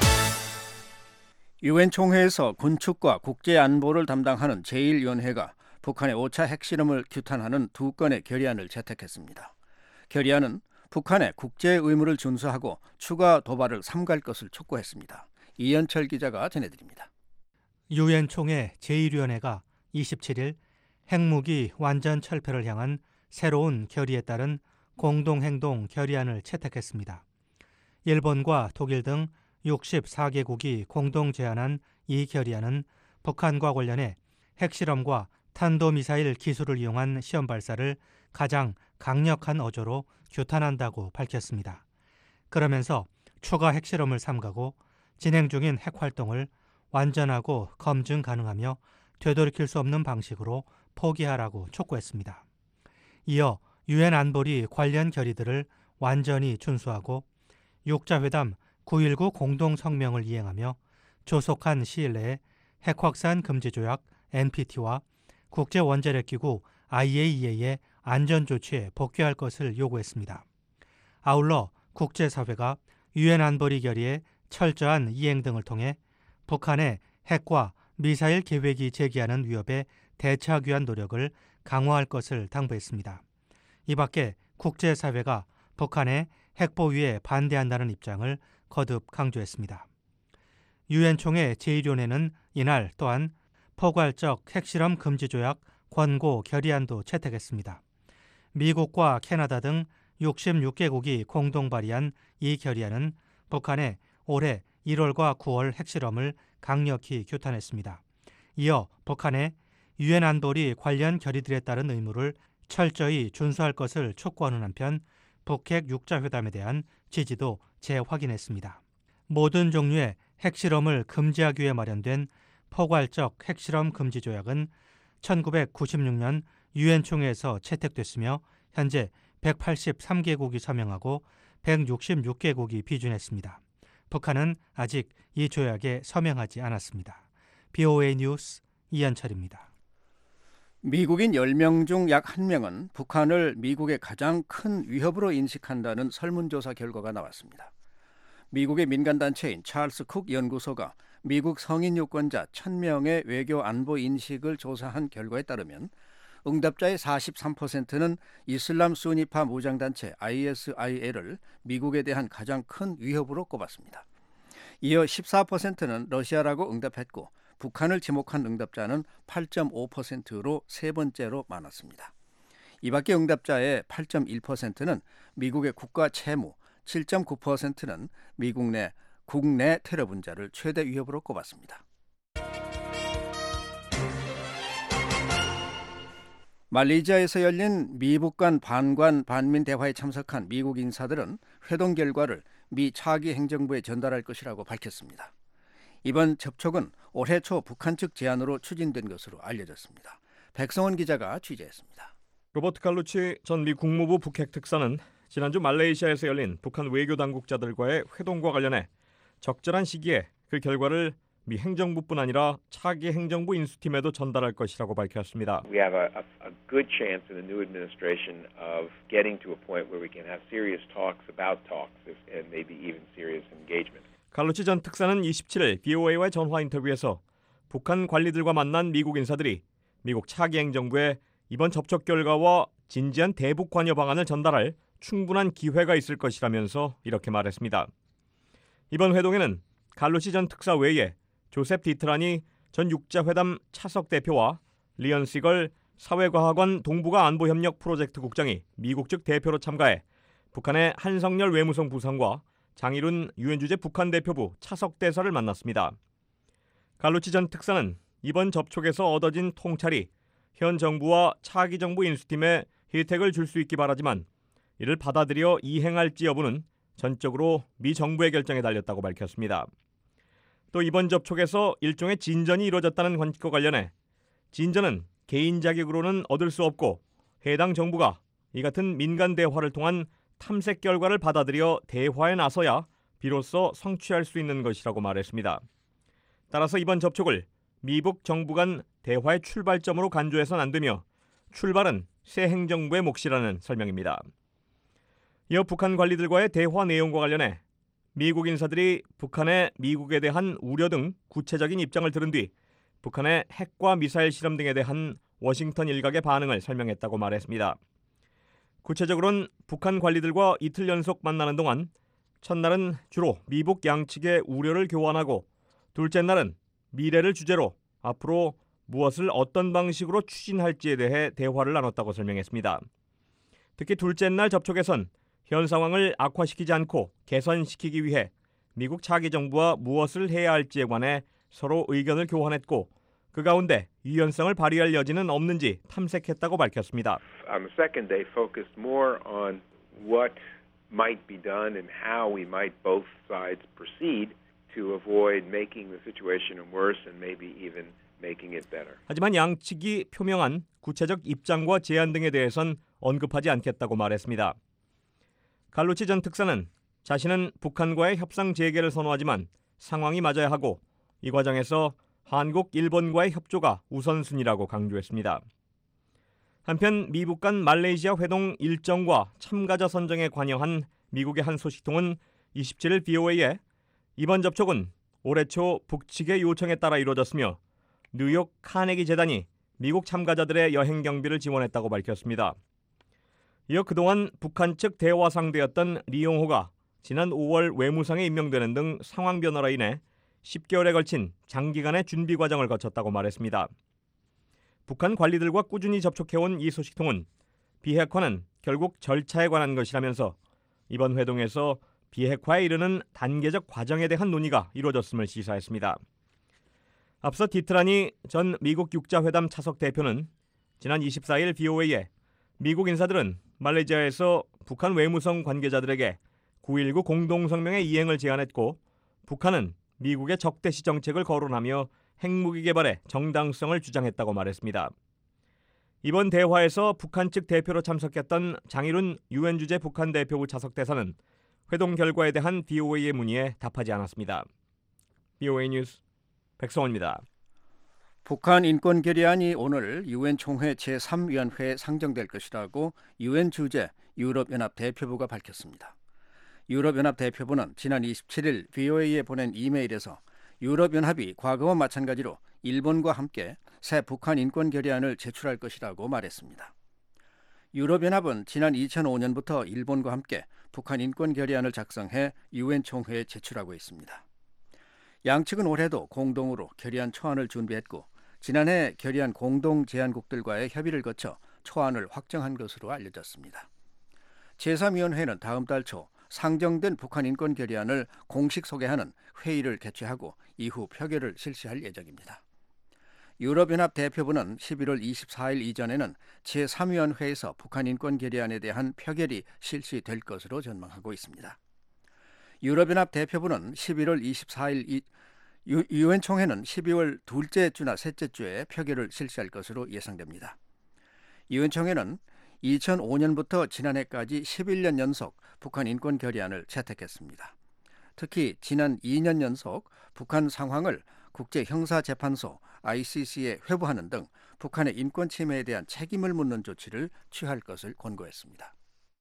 유엔 총회에서 군축과 국제 안보를 담당하는 제일 위원회가 북한의 오 차 핵실험을 규탄하는 두 건의 결의안을 채택했습니다. 결의안은 북한의 국제 의무를 준수하고 추가 도발을 삼갈 것을 촉구했습니다. 이현철 기자가 전해드립니다. 유엔 총회 제일 위원회가 이십칠 일 핵무기 완전 철폐를 향한 새로운 결의에 따른 공동행동 결의안을 채택했습니다. 일본과 독일 등 육십사 개국이 공동 제안한 이 결의안은 북한과 관련해 핵실험과 탄도미사일 기술을 이용한 시험 발사를 가장 강력한 어조로 규탄한다고 밝혔습니다. 그러면서 추가 핵실험을 삼가고 진행 중인 핵활동을 완전하고 검증 가능하며 되돌이킬 수 없는 방식으로 포기하라고 촉구했습니다. 이어 유엔 안보리 관련 결의들을 완전히 준수하고 육자회담 구일구 공동성명을 이행하며 조속한 시일 내에 핵확산 금지 조약 엔피티와 국제원자력기구 아이에이이에이의 안전조치에 복귀할 것을 요구했습니다. 아울러 국제사회가 유엔 안보리 결의의 철저한 이행 등을 통해 북한의 핵과 미사일 계획이 제기하는 위협에 대처하기 위한 노력을 강화할 것을 당부했습니다. 이 밖에 국제사회가 북한의 핵보유에 반대한다는 입장을 거듭 강조했습니다. 유엔 총회 제일 위원회는 이날 또한 포괄적 핵실험 금지 조약 권고 결의안도 채택했습니다. 미국과 캐나다 등 육십육 개국이 공동 발의한 이 결의안은 북한의 올해 일월과 구월 핵실험을 강력히 규탄했습니다. 이어 북한의 유엔 안보리 관련 결의들에 따른 의무를 철저히 준수할 것을 촉구하는 한편 북핵 육자회담에 대한 지지도 재확인했습니다. 모든 종류의 핵실험을 금지하기 위해 마련된 포괄적 핵실험 금지 조약은 천구백구십육 년 유엔 총회에서 채택됐으며 현재 백팔십삼 개국이 서명하고 백육십육 개국이 비준했습니다. 북한은 아직 이 조약에 서명하지 않았습니다. 비오에이 뉴스 이현철입니다. 미국인 열 명 중 약 한 명은 북한을 미국의 가장 큰 위협으로 인식한다는 설문조사 결과가 나왔습니다. 미국의 민간단체인 찰스 쿡 연구소가 미국 성인 유권자 천 명의 외교 안보 인식을 조사한 결과에 따르면 응답자의 사십삼 퍼센트는 이슬람 수니파 무장단체 아이에스아이엘을 미국에 대한 가장 큰 위협으로 꼽았습니다. 이어 십사 퍼센트는 러시아라고 응답했고 북한을 지목한 응답자는 팔 점 오 퍼센트로 세 번째로 많았습니다. 이 밖에 응답자의 팔 점 일 퍼센트는 미국의 국가 채무, 칠 점 구 퍼센트는 미국 내 국내 테러 분자를 최대 위협으로 꼽았습니다. 말레이시아에서 열린 미북 간 반관 반민 대화에 참석한 미국 인사들은 회동 결과를 미 차기 행정부에 전달할 것이라고 밝혔습니다. 이번 접촉은 올해 초 북한 측 제안으로 추진된 것으로 알려졌습니다. 백성원 기자가 취재했습니다. 로버트 칼루치 전 미 국무부 북핵 특사는 지난주 말레이시아에서 열린 북한 외교 당국자들과의 회동과 관련해 적절한 시기에 그 결과를 미 행정부뿐 아니라 차기 행정부 인수팀에도 전달할 것이라고 밝혔습니다. We have a, a, a good chance in the new administration of getting to a point where we can have serious talks about talks and maybe even serious engagement. 칼루치 전 특사는 이십칠 일 비오에이와의 전화 인터뷰에서 북한 관리들과 만난 미국 인사들이 미국 차기 행정부에 이번 접촉 결과와 진지한 대북 관여 방안을 전달할 충분한 기회가 있을 것이라면서 이렇게 말했습니다. 이번 회동에는 칼루치 전 특사 외에 조셉 디트라니 전 육자회담 차석 대표와 리언 시걸 사회과학원 동북아 안보협력 프로젝트 국장이 미국 측 대표로 참가해 북한의 한성열 외무성 부상과 장일훈 유엔 주재 북한 대표부 차석 대사를 만났습니다. 칼루치 전 특사는 이번 접촉에서 얻어진 통찰이 현 정부와 차기 정부 인수팀에 혜택을 줄 수 있기 바라지만 이를 받아들여 이행할지 여부는 전적으로 미 정부의 결정에 달렸다고 밝혔습니다. 또 이번 접촉에서 일종의 진전이 이루어졌다는 관측과 관련해 진전은 개인 자격으로는 얻을 수 없고 해당 정부가 이 같은 민간 대화를 통한 탐색 결과를 받아들여 대화에 나서야 비로소 성취할 수 있는 것이라고 말했습니다. 따라서 이번 접촉을 미북 정부 간 대화의 출발점으로 간주해서는 안 되며 출발은 새 행정부의 몫이라는 설명입니다. 이어 북한 관리들과의 대화 내용과 관련해 미국 인사들이 북한의 미국에 대한 우려 등 구체적인 입장을 들은 뒤 북한의 핵과 미사일 실험 등에 대한 워싱턴 일각의 반응을 설명했다고 말했습니다. 구체적으로는 북한 관리들과 이틀 연속 만나는 동안 첫날은 주로 미북 양측의 우려를 교환하고 둘째 날은 미래를 주제로 앞으로 무엇을 어떤 방식으로 추진할지에 대해 대화를 나눴다고 설명했습니다. 특히 둘째 날 접촉에선 현 상황을 악화시키지 않고 개선시키기 위해 미국 차기 정부와 무엇을 해야 할지에 관해 서로 의견을 교환했고 그 가운데 유연성을 발휘할 여지는 없는지 탐색했다고 밝혔습니다. On the second day, focused more on what might be done and how we might both sides proceed to avoid making the situation worse and maybe even making it better. 하지만 양측이 표명한 구체적 입장과 제안 등에 대해선 언급하지 않겠다고 말했습니다. 갈루치 전 특사는 자신은 북한과의 협상 재개를 선호하지만 상황이 맞아야 하고 이 과정에서 한국, 일본과의 협조가 우선순위라고 강조했습니다. 한편 미북 간 말레이시아 회동 일정과 참가자 선정에 관여한 미국의 한 소식통은 이십칠 일 브이오에이에 이번 접촉은 올해 초 북측의 요청에 따라 이루어졌으며 뉴욕 카네기 재단이 미국 참가자들의 여행 경비를 지원했다고 밝혔습니다. 이어 그동안 북한 측 대화 상대였던 리용호가 지난 오월 외무상에 임명되는 등 상황 변화로 인해 십 개월에 걸친 장기간의 준비 과정을 거쳤다고 말했습니다. 북한 관리들과 꾸준히 접촉해온 이 소식통은 비핵화는 결국 절차에 관한 것이라면서 이번 회동에서 비핵화에 이르는 단계적 과정에 대한 논의가 이루어졌음을 시사했습니다. 앞서 디트라니 전 미국 육자회담 차석 대표는 지난 이십사 일 브이오에이에 미국 인사들은 말레이시아에서 북한 외무성 관계자들에게 구일구 공동성명의 이행을 제안했고 북한은 미국의 적대시 정책을 거론하며 핵무기 개발의 정당성을 주장했다고 말했습니다. 이번 대화에서 북한 측 대표로 참석했던 장일훈 유엔 주재 북한 대표부 차석 대사는 회동 결과에 대한 브이오에이의 문의에 답하지 않았습니다. 브이오에이 뉴스 백성원입니다. 북한 인권 결의안이 오늘 유엔 총회 제삼 위원회에 상정될 것이라고 유엔 주재 유럽연합 대표부가 밝혔습니다. 유럽연합 대표부는 지난 이십칠 일 브이오에이에 보낸 이메일에서 유럽연합이 과거와 마찬가지로 일본과 함께 새 북한 인권 결의안을 제출할 것이라고 말했습니다. 유럽연합은 지난 이천오 년부터 일본과 함께 북한 인권 결의안을 작성해 유엔 총회에 제출하고 있습니다. 양측은 올해도 공동으로 결의안 초안을 준비했고 지난해 결의안 공동 제안국들과의 협의를 거쳐 초안을 확정한 것으로 알려졌습니다. 제삼 위원회는 다음 달 초 상정된 북한 인권 결의안을 공식 소개하는 회의를 개최하고 이후 표결을 실시할 예정입니다. 유럽연합 대표부는 십일월 이십사일 이전에는 제삼 위원회에서 북한 인권 결의안에 대한 표결이 실시될 것으로 전망하고 있습니다. 유럽연합 대표부는 십일월 이십사일 이, 유엔 총회는 십이월 둘째 주나 셋째 주에 표결을 실시할 것으로 예상됩니다. 유엔 총회는 이천오 년부터 지난해까지 십일 년 연속 북한 인권 결의안을 채택했습니다. 특히 지난 이 년 연속 북한 상황을 국제형사재판소 아이씨씨에 회부하는 등 북한의 인권 침해에 대한 책임을 묻는 조치를 취할 것을 권고했습니다.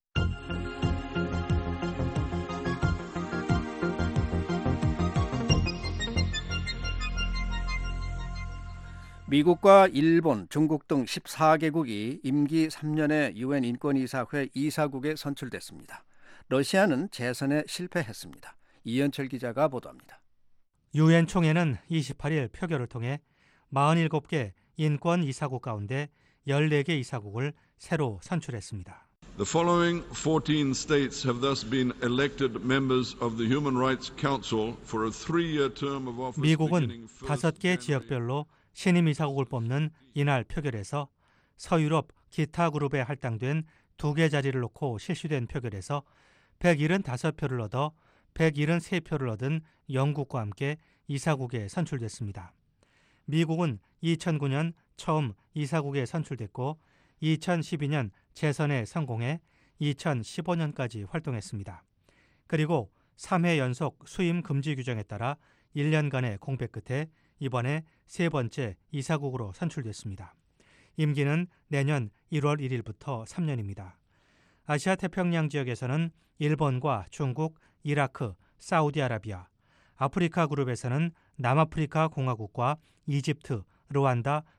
미국과 일본, 중국 등 십사 개국이 임기 삼 년의 유엔 인권이사회 이사국에 선출됐습니다. 러시아는 재선에 실패했습니다. 이현철 기자가 보도합니다. 유엔 총회는 이십팔 일 표결을 통해 사십칠 개 인권 이사국 가운데 열네 개 이사국을 새로 선출했습니다. The following fourteen states have thus been elected members of the Human Rights Council for a three-year term of office. 미국은 다섯 개 지역별로 신임 이사국을 뽑는 이날 표결에서 서유럽 기타 그룹에 할당된 두 개 자리를 놓고 실시된 표결에서 백칠십오 표를 얻어 백칠십삼 표를 얻은 영국과 함께 이사국에 선출됐습니다. 미국은 이천구 년 처음 이사국에 선출됐고 이천십이 년 재선에 성공해 이천십오 년까지 활동했습니다. 그리고 삼 회 연속 수임 금지 규정에 따라 일 년간의 공백 끝에 이번에 세 번째 이사국으로 선출됐습니다. 임기는 내년 일월 일일부터 삼 년입니다. 아시아 태평양 지역에서는 일본과 중국, 이라크, 사우디아라비아, 아프리카 그룹에서는 남아프리카 공화국과 이집트, 르완다,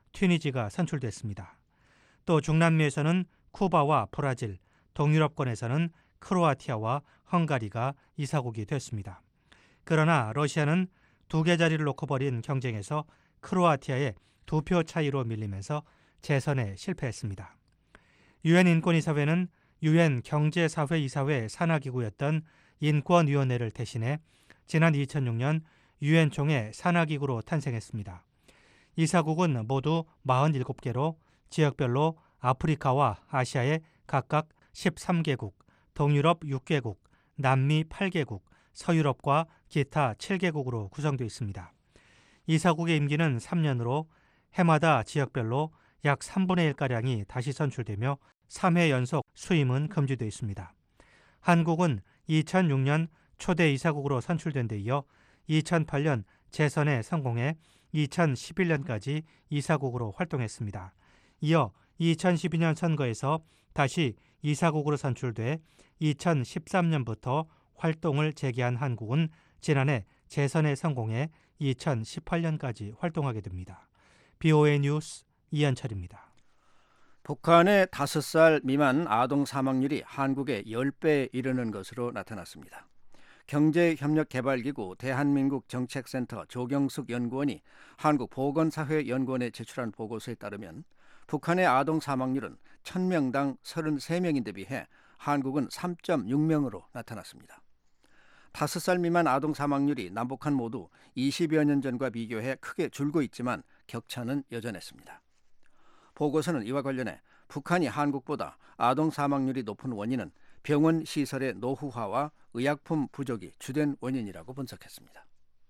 튀니지가 선출됐습니다. 또 중남미에서는 쿠바와 브라질, 동유럽권에서는 크로아티아와 헝가리가 이사국이 됐습니다. 그러나 러시아는 두 개 자리를 놓고 벌인 경쟁에서 크로아티아에 두 표 차이로 밀리면서 재선에 실패했습니다. 유엔 인권이사회는 유엔 경제사회이사회 산하기구였던 인권위원회를 대신해 지난 이천육 년 유엔 총회 산하기구로 탄생했습니다. 이사국은 모두 사십칠 개로 지역별로 아프리카와 아시아의 각각 십삼 개국, 동유럽 육 개국, 남미 팔 개국, 서유럽과 기타 칠 개국으로 구성되어 있습니다. 이사국의 임기는 삼 년으로 해마다 지역별로 약 삼분의 일가량이 다시 선출되며 삼 회 연속 수임은 금지되어 있습니다. 한국은 이천육 년 초대 이사국으로 선출된 데 이어 이천팔 년 재선에 성공해 이천십일 년까지 이사국으로 활동했습니다. 이어 이천십이 년 선거에서 다시 이사국으로 선출돼 이천십삼 년부터 활동을 재개한 한국은 지난해 재선에 성공해 이천십팔 년까지 활동하게 됩니다. 비오에이 뉴스 이현철입니다. 북한의 다섯 살 미만 아동 사망률이 한국의 십 배에 이르는 것으로 나타났습니다. 경제협력개발기구 대한민국 정책센터 조경숙 연구원이 한국보건사회연구원에 제출한 보고서에 따르면 북한의 아동 사망률은 천 명당 삼십삼 명인데 비해 한국은 삼 점 육 명으로 나타났습니다. 다섯 살 미만 아동 사망률이 남북한 모두 이십여 년 전과 비교해 크게 줄고 있지만 격차는 여전했습니다. 보고서는 이와 관련해 북한이 한국보다 아동 사망률이 높은 원인은 병원 시설의 노후화와 의약품 부족이 주된 원인이라고 분석했습니다.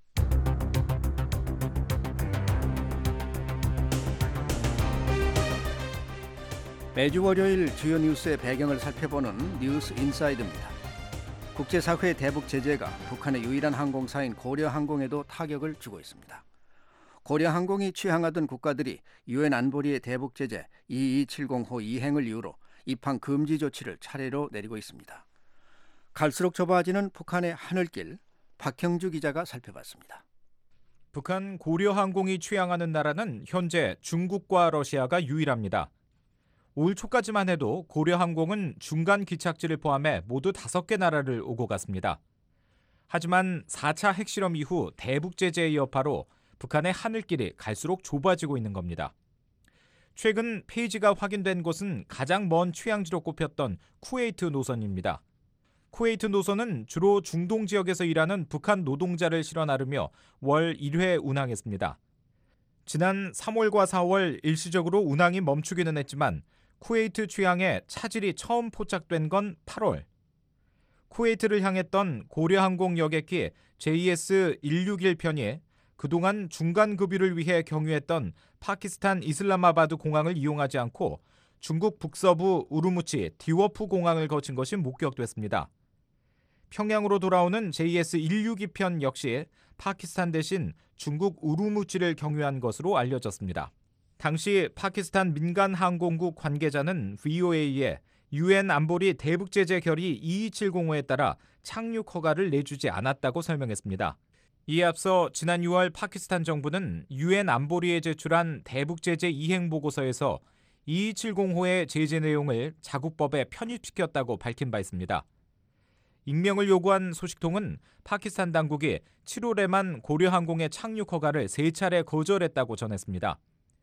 매주 월요일 주요 뉴스의 배경을 살펴보는 뉴스 인사이드입니다. 국제사회 대북 제재가 북한의 유일한 항공사인 고려항공에도 타격을 주고 있습니다. 고려항공이 취항하던 국가들이 유엔 안보리의 대북 제재 이이칠공호 이행을 이유로 입항 금지 조치를 차례로 내리고 있습니다. 갈수록 좁아지는 북한의 하늘길, 박형주 기자가 살펴봤습니다. 북한 고려항공이 취항하는 나라는 현재 중국과 러시아가 유일합니다. 올 초까지만 해도 고려항공은 중간 기착지를 포함해 모두 다섯 개 나라를 오고 갔습니다. 하지만 사 차 핵실험 이후 대북 제재의 여파로 북한의 하늘길이 갈수록 좁아지고 있는 겁니다. 최근 페이지가 확인된 곳은 가장 먼 취항지로 꼽혔던 쿠웨이트 노선입니다. 쿠웨이트 노선은 주로 중동 지역에서 일하는 북한 노동자를 실어 나르며 월 일 회 운항했습니다. 지난 삼월과 사월 일시적으로 운항이 멈추기는 했지만 쿠웨이트 취항에 차질이 처음 포착된 건 팔월. 쿠웨이트를 향했던 고려항공 여객기 제이에스 백육십일 편이 그동안 중간 급유를 위해 경유했던 파키스탄 이슬라마바드 공항을 이용하지 않고 중국 북서부 우르무치 디워프 공항을 거친 것이 목격됐습니다. 평양으로 돌아오는 제이에스 백육십이 편 역시 파키스탄 대신 중국 우르무치를 경유한 것으로 알려졌습니다. 당시 파키스탄 민간항공국 관계자는 브이오에이에 유엔 안보리 대북 제재 결의 이이칠공호에 따라 착륙 허가를 내주지 않았다고 설명했습니다. 이에 앞서 지난 유월 파키스탄 정부는 유엔 안보리에 제출한 대북 제재 이행 보고서에서 이이칠공호의 제재 내용을 자국법에 편입시켰다고 밝힌 바 있습니다. 익명을 요구한 소식통은 파키스탄 당국이 칠월에만 고려항공의 착륙 허가를 세 차례 거절했다고 전했습니다.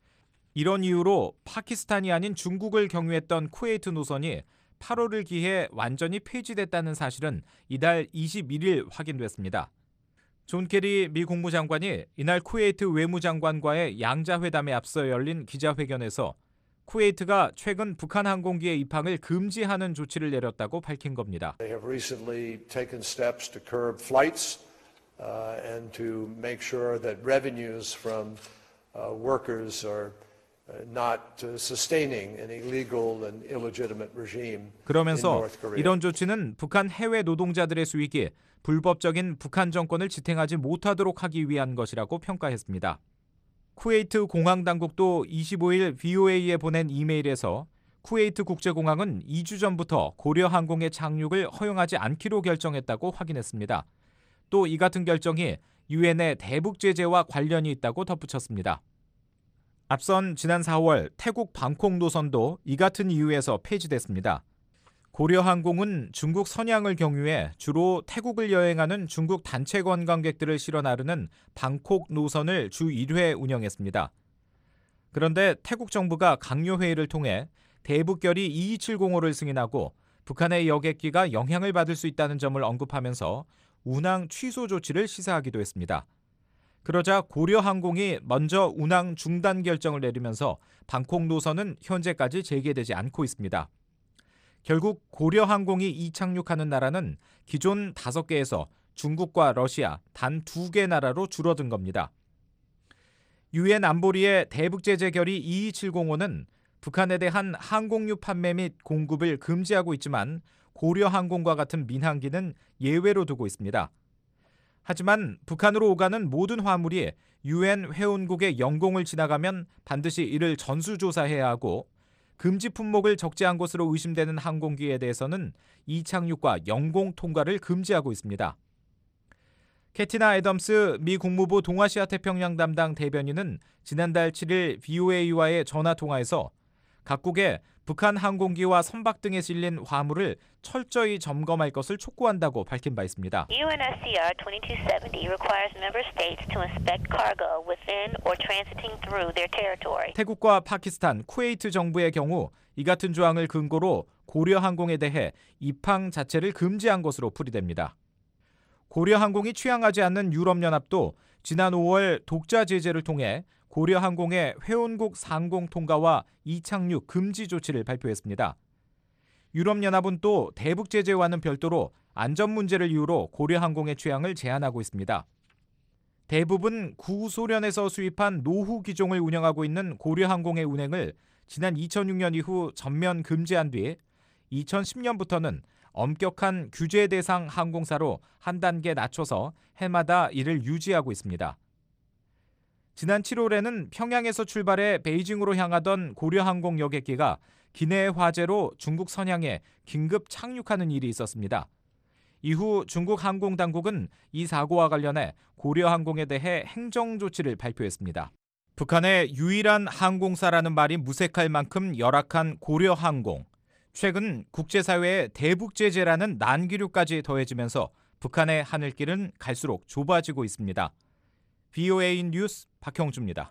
이런 이유로 파키스탄이 아닌 중국을 경유했던 쿠웨이트 노선이 팔월을 기해 완전히 폐지됐다는 사실은 이달 이십일 일 확인됐습니다. 존 케리 미 국무장관이 이날 쿠웨이트 외무장관과의 양자회담에 앞서 열린 기자회견에서 쿠웨이트가 최근 북한 항공기의 입항을 금지하는 조치를 내렸다고 밝힌 겁니다. They have recently taken steps to curb flights uh, and to make sure that revenues from uh, workers are not sustaining an illegal and illegitimate regime. 그러면서 이런 조치는 북한 해외 노동자들의 수익이 불법적인 북한 정권을 지탱하지 못하도록 하기 위한 것이라고 평가했습니다. 쿠웨이트 공항 당국도 이십오 일 브이오에이에 보낸 이메일에서 쿠웨이트 국제공항은 이 주 전부터 고려항공의 착륙을 허용하지 않기로 결정했다고 확인했습니다. 또 이 같은 결정이 유엔의 대북 제재와 관련이 있다고 덧붙였습니다. 앞선 지난 사월 태국 방콕 노선도 이 같은 이유에서 폐지됐습니다. 고려항공은 중국 선양을 경유해 주로 태국을 여행하는 중국 단체 관광객들을 실어 나르는 방콕 노선을 주 일 회 운영했습니다. 그런데 태국 정부가 강요회의를 통해 대북결의 이이칠공오를 승인하고 북한의 여객기가 영향을 받을 수 있다는 점을 언급하면서 운항 취소 조치를 시사하기도 했습니다. 그러자 고려항공이 먼저 운항 중단 결정을 내리면서 방콕 노선은 현재까지 재개되지 않고 있습니다. 결국 고려항공이 이착륙하는 나라는 기존 다섯 개에서 중국과 러시아 단 두 개 나라로 줄어든 겁니다. 유엔 안보리의 대북제재 결의 이이칠공오는 북한에 대한 항공유 판매 및 공급을 금지하고 있지만 고려항공과 같은 민항기는 예외로 두고 있습니다. 하지만 북한으로 오가는 모든 화물이 유엔 회원국의 영공을 지나가면 반드시 이를 전수조사해야 하고 금지 품목을 적재한 것으로 의심되는 항공기에 대해서는 이착륙과 영공 통과를 금지하고 있습니다. 캐티나 애덤스 미 국무부 동아시아 태평양 담당 대변인은 지난달 칠 일 브이오에이와의 전화통화에서 각국에 북한 항공기와 선박 등에 실린 화물을 철저히 점검할 것을 촉구한다고 밝힌 바 있습니다. 유엔에스씨알 이십이 칠십 requires member states to inspect cargo within or transiting through their territory. 태국과 파키스탄, 쿠웨이트 정부의 경우 이 같은 조항을 근거로 고려항공에 대해 입항 자체를 금지한 것으로 풀이됩니다. 고려항공이 취항하지 않는 유럽연합도 지난 오월 독자 제재를 통해 고려항공의 회원국 상공 통과와 이착륙 금지 조치를 발표했습니다. 유럽연합은 또 대북 제재와는 별도로 안전 문제를 이유로 고려항공의 취항을 제한하고 있습니다. 대부분 구소련에서 수입한 노후 기종을 운영하고 있는 고려항공의 운행을 지난 이천육 년 이후 전면 금지한 뒤 이천십 년부터는 엄격한 규제 대상 항공사로 한 단계 낮춰서 해마다 이를 유지하고 있습니다. 지난 칠월에는 평양에서 출발해 베이징으로 향하던 고려항공 여객기가 기내의 화재로 중국 선양에 긴급 착륙하는 일이 있었습니다. 이후 중국 항공당국은 이 사고와 관련해 고려항공에 대해 행정조치를 발표했습니다. 북한의 유일한 항공사라는 말이 무색할 만큼 열악한 고려항공. 최근 국제사회의 대북제재라는 난기류까지 더해지면서 북한의 하늘길은 갈수록 좁아지고 있습니다. 브이오에이 뉴스 박형주입니다.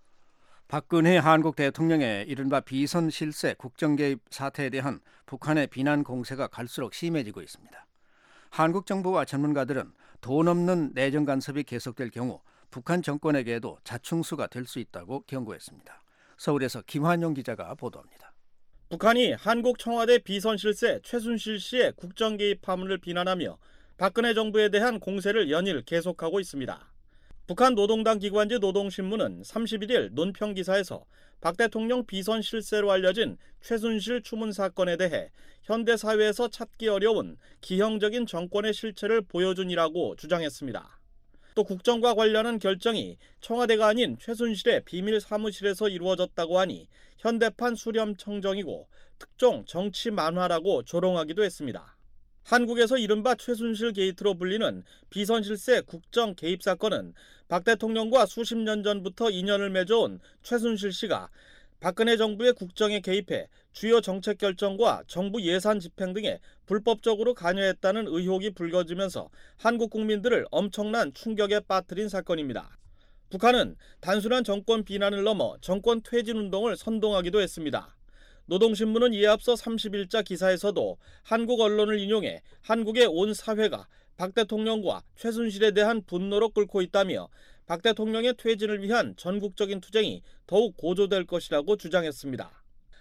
박근혜 한국 대통령의 이른바 비선 실세 국정 개입 사태에 대한 북한의 비난 공세가 갈수록 심해지고 있습니다. 한국 정부와 전문가들은 돈 없는 내정 간섭이 계속될 경우 북한 정권에게도 자충수가 될 수 있다고 경고했습니다. 서울에서 김환용 기자가 보도합니다. 북한이 한국 청와대 비선 실세 최순실 씨의 국정 개입 파문을 비난하며 박근혜 정부에 대한 공세를 연일 계속하고 있습니다. 북한 노동당 기관지 노동신문은 삼십일 일 논평 기사에서 박 대통령 비선 실세로 알려진 최순실 추문 사건에 대해 현대 사회에서 찾기 어려운 기형적인 정권의 실체를 보여준이라고 주장했습니다. 또 국정과 관련한 결정이 청와대가 아닌 최순실의 비밀 사무실에서 이루어졌다고 하니 현대판 수렴청정이고 특종 정치 만화라고 조롱하기도 했습니다. 한국에서 이른바 최순실 게이트로 불리는 비선실세 국정 개입 사건은 박 대통령과 수십 년 전부터 인연을 맺어온 최순실 씨가 박근혜 정부의 국정에 개입해 주요 정책 결정과 정부 예산 집행 등에 불법적으로 관여했다는 의혹이 불거지면서 한국 국민들을 엄청난 충격에 빠뜨린 사건입니다. 북한은 단순한 정권 비난을 넘어 정권 퇴진 운동을 선동하기도 했습니다. 노동신문은 이에 앞서 삼십일자 기사에서도 한국 언론을 인용해 한국의 온 사회가 박 대통령과 최순실에 대한 분노로 끓고 있다며 박 대통령의 퇴진을 위한 전국적인 투쟁이 더욱 고조될 것이라고 주장했습니다.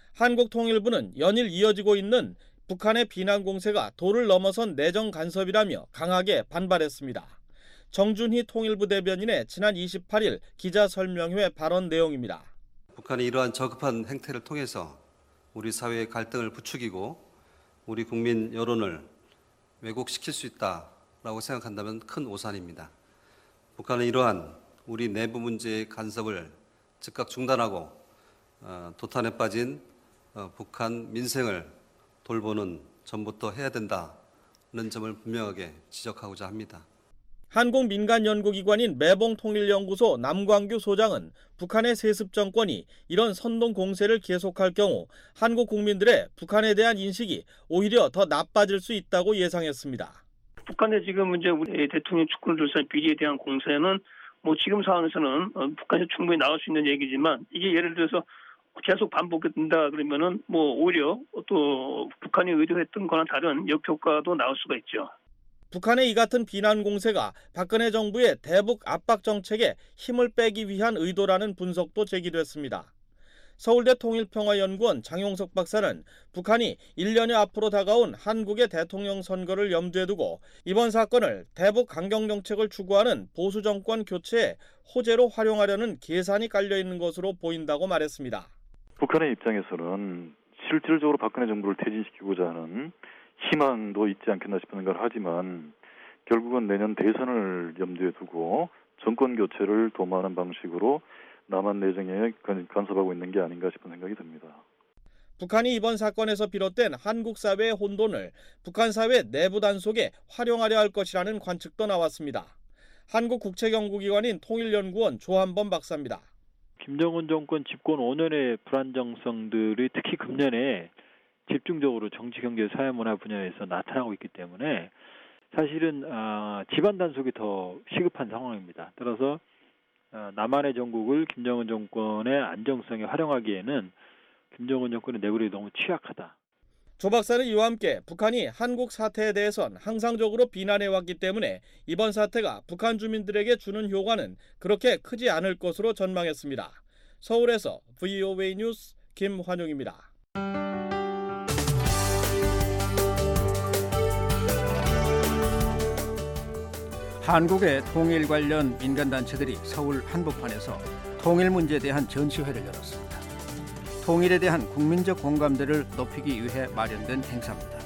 한국통일부는 연일 이어지고 있는 북한의 비난 공세가 도를 넘어선 내정 간섭이라며 강하게 반발했습니다. 정준희 통일부 대변인의 지난 이십팔 일 기자설명회 발언 내용입니다. 북한이 이러한 저급한 행태를 통해서 우리 사회의 갈등을 부추기고 우리 국민 여론을 왜곡시킬 수 있다라고 생각한다면 큰 오산입니다. 북한은 이러한 우리 내부 문제의 간섭을 즉각 중단하고 어, 도탄에 빠진 어, 북한 민생을 돌보는 전부터 해야 된다는 점을 분명하게 지적하고자 합니다. 한국 민간 연구기관인 매봉통일연구소 남광규 소장은 북한의 세습 정권이 이런 선동 공세를 계속할 경우 한국 국민들의 북한에 대한 인식이 오히려 더 나빠질 수 있다고 예상했습니다. 북한의 지금 이제 우리 대통령 축구를 둘러싼 비리에 대한 공세는 뭐 지금 상황에서는 북한에서 충분히 나올 수 있는 얘기지만 이게 예를 들어서 계속 반복된다 그러면은 뭐 오히려 또 북한이 의도했던 거나 다른 역효과도 나올 수가 있죠. 북한의 이 같은 비난 공세가 박근혜 정부의 대북 압박 정책에 힘을 빼기 위한 의도라는 분석도 제기됐습니다. 서울대 통일평화연구원 장용석 박사는 북한이 일 년여 앞으로 다가온 한국의 대통령 선거를 염두에 두고 이번 사건을 대북 강경 정책을 추구하는 보수 정권 교체의 호재로 활용하려는 계산이 깔려 있는 것으로 보인다고 말했습니다. 북한의 입장에서는 실질적으로 박근혜 정부를 퇴진시키고자 하는 희망도 있지 않겠나 싶은 생각을 하지만 결국은 내년 대선을 염두에 두고 정권 교체를 도모하는 방식으로 남한 내정에 간섭하고 있는 게 아닌가 싶은 생각이 듭니다. 북한이 이번 사건에서 비롯된 한국 사회의 혼돈을 북한 사회 내부 단속에 활용하려 할 것이라는 관측도 나왔습니다. 한국 국책연구기관인 통일연구원 조한범 박사입니다. 김정은 정권 집권 오 년의 불안정성들이 특히 금년에 집중적으로 정치, 경제, 사회, 문화 분야에서 나타나고 있기 때문에 사실은 어, 집안 단속이 더 시급한 상황입니다. 따라서 어, 남한의 정국을 김정은 정권의 안정성에 활용하기에는 김정은 정권의 내부력이 너무 취약하다. 조 박사는 이와 함께 북한이 한국 사태에 대해선 항상적으로 비난해왔기 때문에 이번 사태가 북한 주민들에게 주는 효과는 그렇게 크지 않을 것으로 전망했습니다. 서울에서 브이오에이 뉴스 김환용입니다. 한국의 통일 관련 민간단체들이 서울 한복판에서 통일 문제에 대한 전시회를 열었습니다. 통일에 대한 국민적 공감대를 높이기 위해 마련된 행사입니다.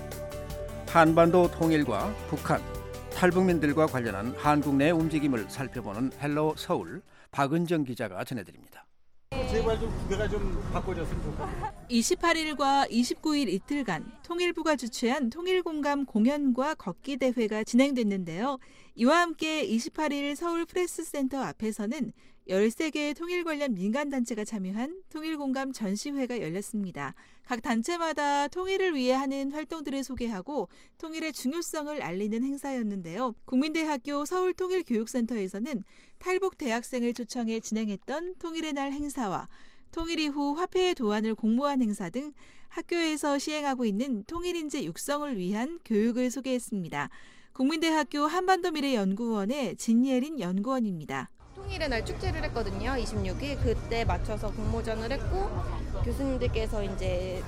한반도 통일과 북한, 탈북민들과 관련한 한국 내 움직임을 살펴보는 헬로 서울 박은정 기자가 전해드립니다. 제발 좀 구배가 좀 바꿔줬으면 좋겠습니다. 이십팔 일과 이십구 일 이틀간 통일부가 주최한 통일공감 공연과 걷기 대회가 진행됐는데요. 이와 함께 이십팔 일 서울 프레스센터 앞에서는 열세 개의 통일 관련 민간단체가 참여한 통일공감 전시회가 열렸습니다. 각 단체마다 통일을 위해 하는 활동들을 소개하고 통일의 중요성을 알리는 행사였는데요. 국민대학교 서울통일교육센터에서는 탈북 대학생을 초청해 진행했던 통일의 날 행사와 통일 이후 화폐의 도안을 공모한 행사 등 학교에서 시행하고 있는 통일인재 육성을 위한 교육을 소개했습니다. 국민대학교 한반도미래연구원의 진예린 연구원입니다. 통일의 날 축제를 했거든요. 이십육 일 그때 맞춰서 공모전을 했고 교수님들께서 이제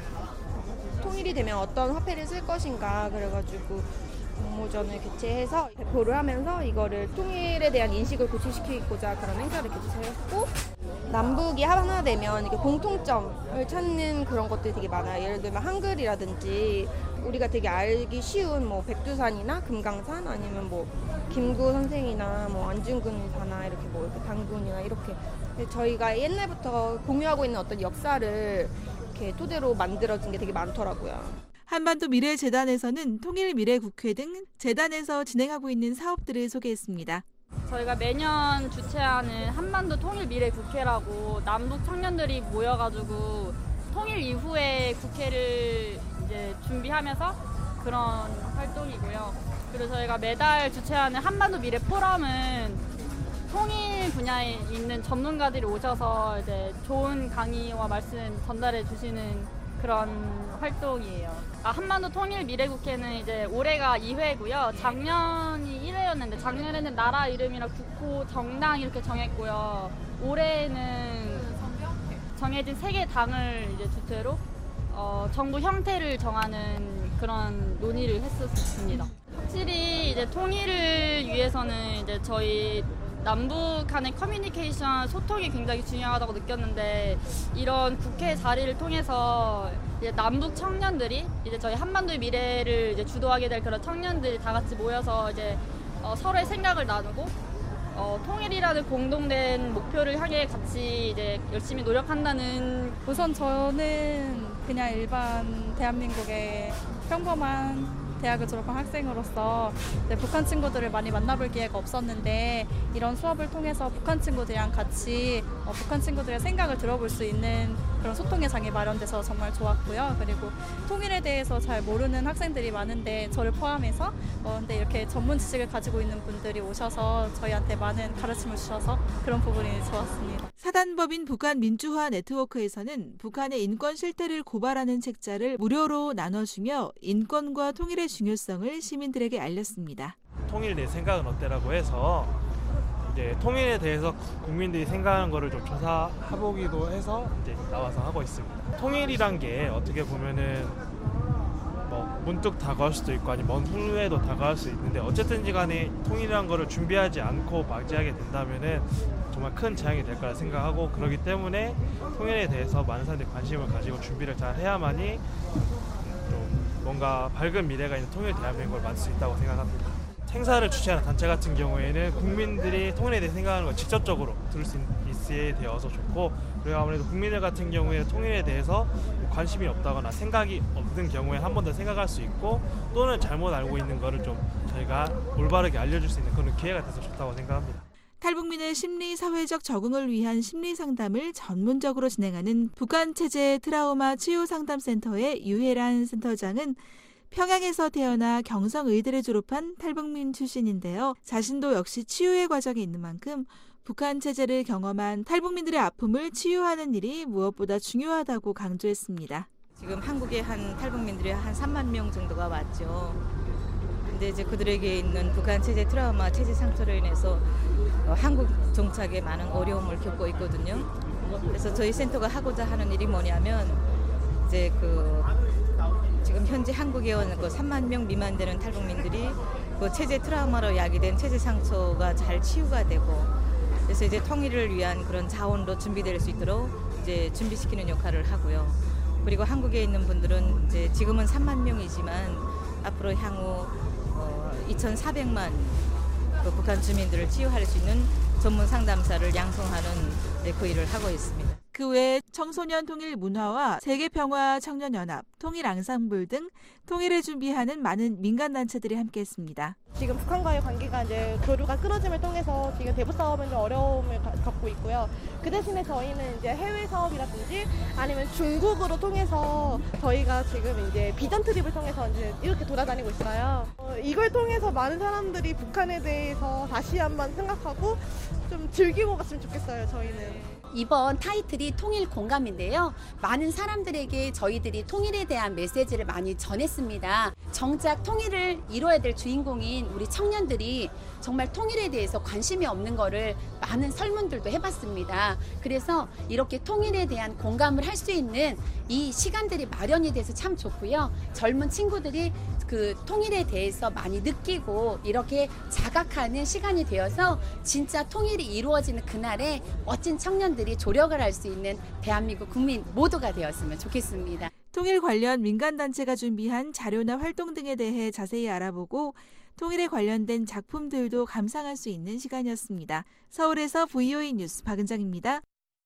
통일이 되면 어떤 화폐를 쓸 것인가 그래가지고 공모전을 개최해서 발표를 하면서 이거를 통일에 대한 인식을 구축시키고자 그런 행사를 개최했고 남북이 하나 되면 이렇게 공통점을 찾는 그런 것들이 되게 많아요. 예를 들면 한글이라든지 우리가 되게 알기 쉬운 뭐 백두산이나 금강산 아니면 뭐 김구 선생이나 뭐 안중근 사나 이렇게 뭐 이렇게 단군이나 이렇게 저희가 옛날부터 공유하고 있는 어떤 역사를 이렇게 토대로 만들어진 게 되게 많더라고요. 한반도 미래재단에서는 통일미래국회 등 재단에서 진행하고 있는 사업들을 소개했습니다. 저희가 매년 주최하는 한반도 통일미래국회라고 남북 청년들이 모여가지고 통일 이후에 국회를 이제 준비하면서 그런 활동이고요. 그리고 저희가 매달 주최하는 한반도 미래 포럼은 통일 분야에 있는 전문가들이 오셔서 이제 좋은 강의와 말씀 전달해 주시는 그런 활동이에요. 아, 한반도 통일 미래국회는 이제 올해가 이 회고요. 작년이 일 회였는데 작년에는 나라 이름이랑 국호, 정당 이렇게 정했고요. 올해는 정해진 세 개 당을 이제 주체로 어, 정부 형태를 정하는 그런 논의를 했었습니다. 확실히 이제 통일을 위해서는 이제 저희 남북 간의 커뮤니케이션, 소통이 굉장히 중요하다고 느꼈는데 이런 국회 자리를 통해서 이제 남북 청년들이 이제 저희 한반도의 미래를 이제 주도하게 될 그런 청년들이 다 같이 모여서 이제 어, 서로의 생각을 나누고 어, 통일이라는 공동된 목표를 향해 같이 이제 열심히 노력한다는. 우선 저는 그냥 일반 대한민국의 평범한 대학을 졸업한 학생으로서 이제 북한 친구들을 많이 만나볼 기회가 없었는데 이런 수업을 통해서 북한 친구들이랑 같이 어, 북한 친구들의 생각을 들어볼 수 있는 그런 소통의 장이 마련돼서 정말 좋았고요. 그리고 통일에 대해서 잘 모르는 학생들이 많은데 저를 포함해서 어, 근데 이렇게 전문 지식을 가지고 있는 분들이 오셔서 저희한테 많은 가르침을 주셔서 그런 부분이 좋았습니다. 사단법인 북한 민주화 네트워크에서는 북한의 인권 실태를 고발하는 책자를 무료로 나눠주며 인권과 통일의 중요성을 시민들에게 알렸습니다. 통일 내 생각은 어때라고 해서 이제 통일에 대해서 국민들이 생각하는 거를 좀 조사해보기도 해서 이제 나와서 하고 있습니다. 통일이란 게 어떻게 보면은 뭐 문득 다가올 수도 있고 아니면 먼 후에도 다가올 수 있는데 어쨌든지 간에 통일이란 거를 준비하지 않고 맞이하게 된다면은 정말 큰 재앙이 될 거라 생각하고 그렇기 때문에 통일에 대해서 많은 사람들이 관심을 가지고 준비를 잘 해야만이 좀 뭔가 밝은 미래가 있는 통일 대한민국을 만들 수 있다고 생각합니다. 행사를 주최하는 단체 같은 경우에는 국민들이 통일에 대해 생각하는 걸 직접적으로 들을 수 있게 되어서 좋고 그리고 아무래도 국민들 같은 경우에는 통일에 대해서 관심이 없다거나 생각이 없는 경우에 한 번 더 생각할 수 있고 또는 잘못 알고 있는 거를 좀 저희가 올바르게 알려줄 수 있는 그런 기회가 돼서 좋다고 생각합니다. 탈북민의 심리 사회적 적응을 위한 심리 상담을 전문적으로 진행하는 북한 체제 트라우마 치유 상담센터의 유혜란 센터장은 평양에서 태어나 경성의대를 졸업한 탈북민 출신인데요. 자신도 역시 치유의 과정에 있는 만큼 북한 체제를 경험한 탈북민들의 아픔을 치유하는 일이 무엇보다 중요하다고 강조했습니다. 지금 한국에 한 탈북민들이 한 삼만 명 정도가 왔죠. 근데 이제 그들에게 있는 북한 체제 트라우마, 체제 상처로 인해서 한국 정착에 많은 어려움을 겪고 있거든요. 그래서 저희 센터가 하고자 하는 일이 뭐냐면 이제 그 지금 현재 한국에 온 그 삼만 명 미만 되는 탈북민들이 그 체제 트라우마로 야기된 체제 상처가 잘 치유가 되고 그래서 이제 통일을 위한 그런 자원으로 준비될 수 있도록 이제 준비시키는 역할을 하고요. 그리고 한국에 있는 분들은 이제 지금은 삼만 명이지만 앞으로 향후 어, 이천사백만 그 북한 주민들을 치유할 수 있는 전문 상담사를 양성하는 그 일을 하고 있습니다. 그 외 청소년 통일 문화와 세계평화 청년연합, 통일 앙상블 등 통일을 준비하는 많은 민간단체들이 함께했습니다. 지금 북한과의 관계가 이제 교류가 끊어짐을 통해서 지금 대북 사업은 좀 어려움을 겪고 있고요. 그 대신에 저희는 이제 해외 사업이라든지 아니면 중국으로 통해서 저희가 지금 이제 비전 트립을 통해서 이제 이렇게 돌아다니고 있어요. 어, 이걸 통해서 많은 사람들이 북한에 대해서 다시 한번 생각하고 좀 즐기고 갔으면 좋겠어요. 저희는. 이번 타이틀이 통일 공감인데요. 많은 사람들에게 저희들이 통일에 대한 메시지를 많이 전했습니다. 정작 통일을 이뤄야 될 주인공인 우리 청년들이 정말 통일에 대해서 관심이 없는 거를 많은 설문들도 해봤습니다. 그래서 이렇게 통일에 대한 공감을 할 수 있는 이 시간들이 마련이 돼서 참 좋고요. 젊은 친구들이 그 통일에 대해서 많이 느끼고 이렇게 자각하는 시간이 되어서 진짜 통일이 이루어지는 그날에 멋진 청년들이 조력을 할 수 있는 대한민국 국민 모두가 되었으면 좋겠습니다. 통일 관련 민간단체가 준비한 자료나 활동 등에 대해 자세히 알아보고 통일에 관련된 작품들도 감상할 수 있는 시간이었습니다. 서울에서 브이오에이 뉴스 박은정입니다.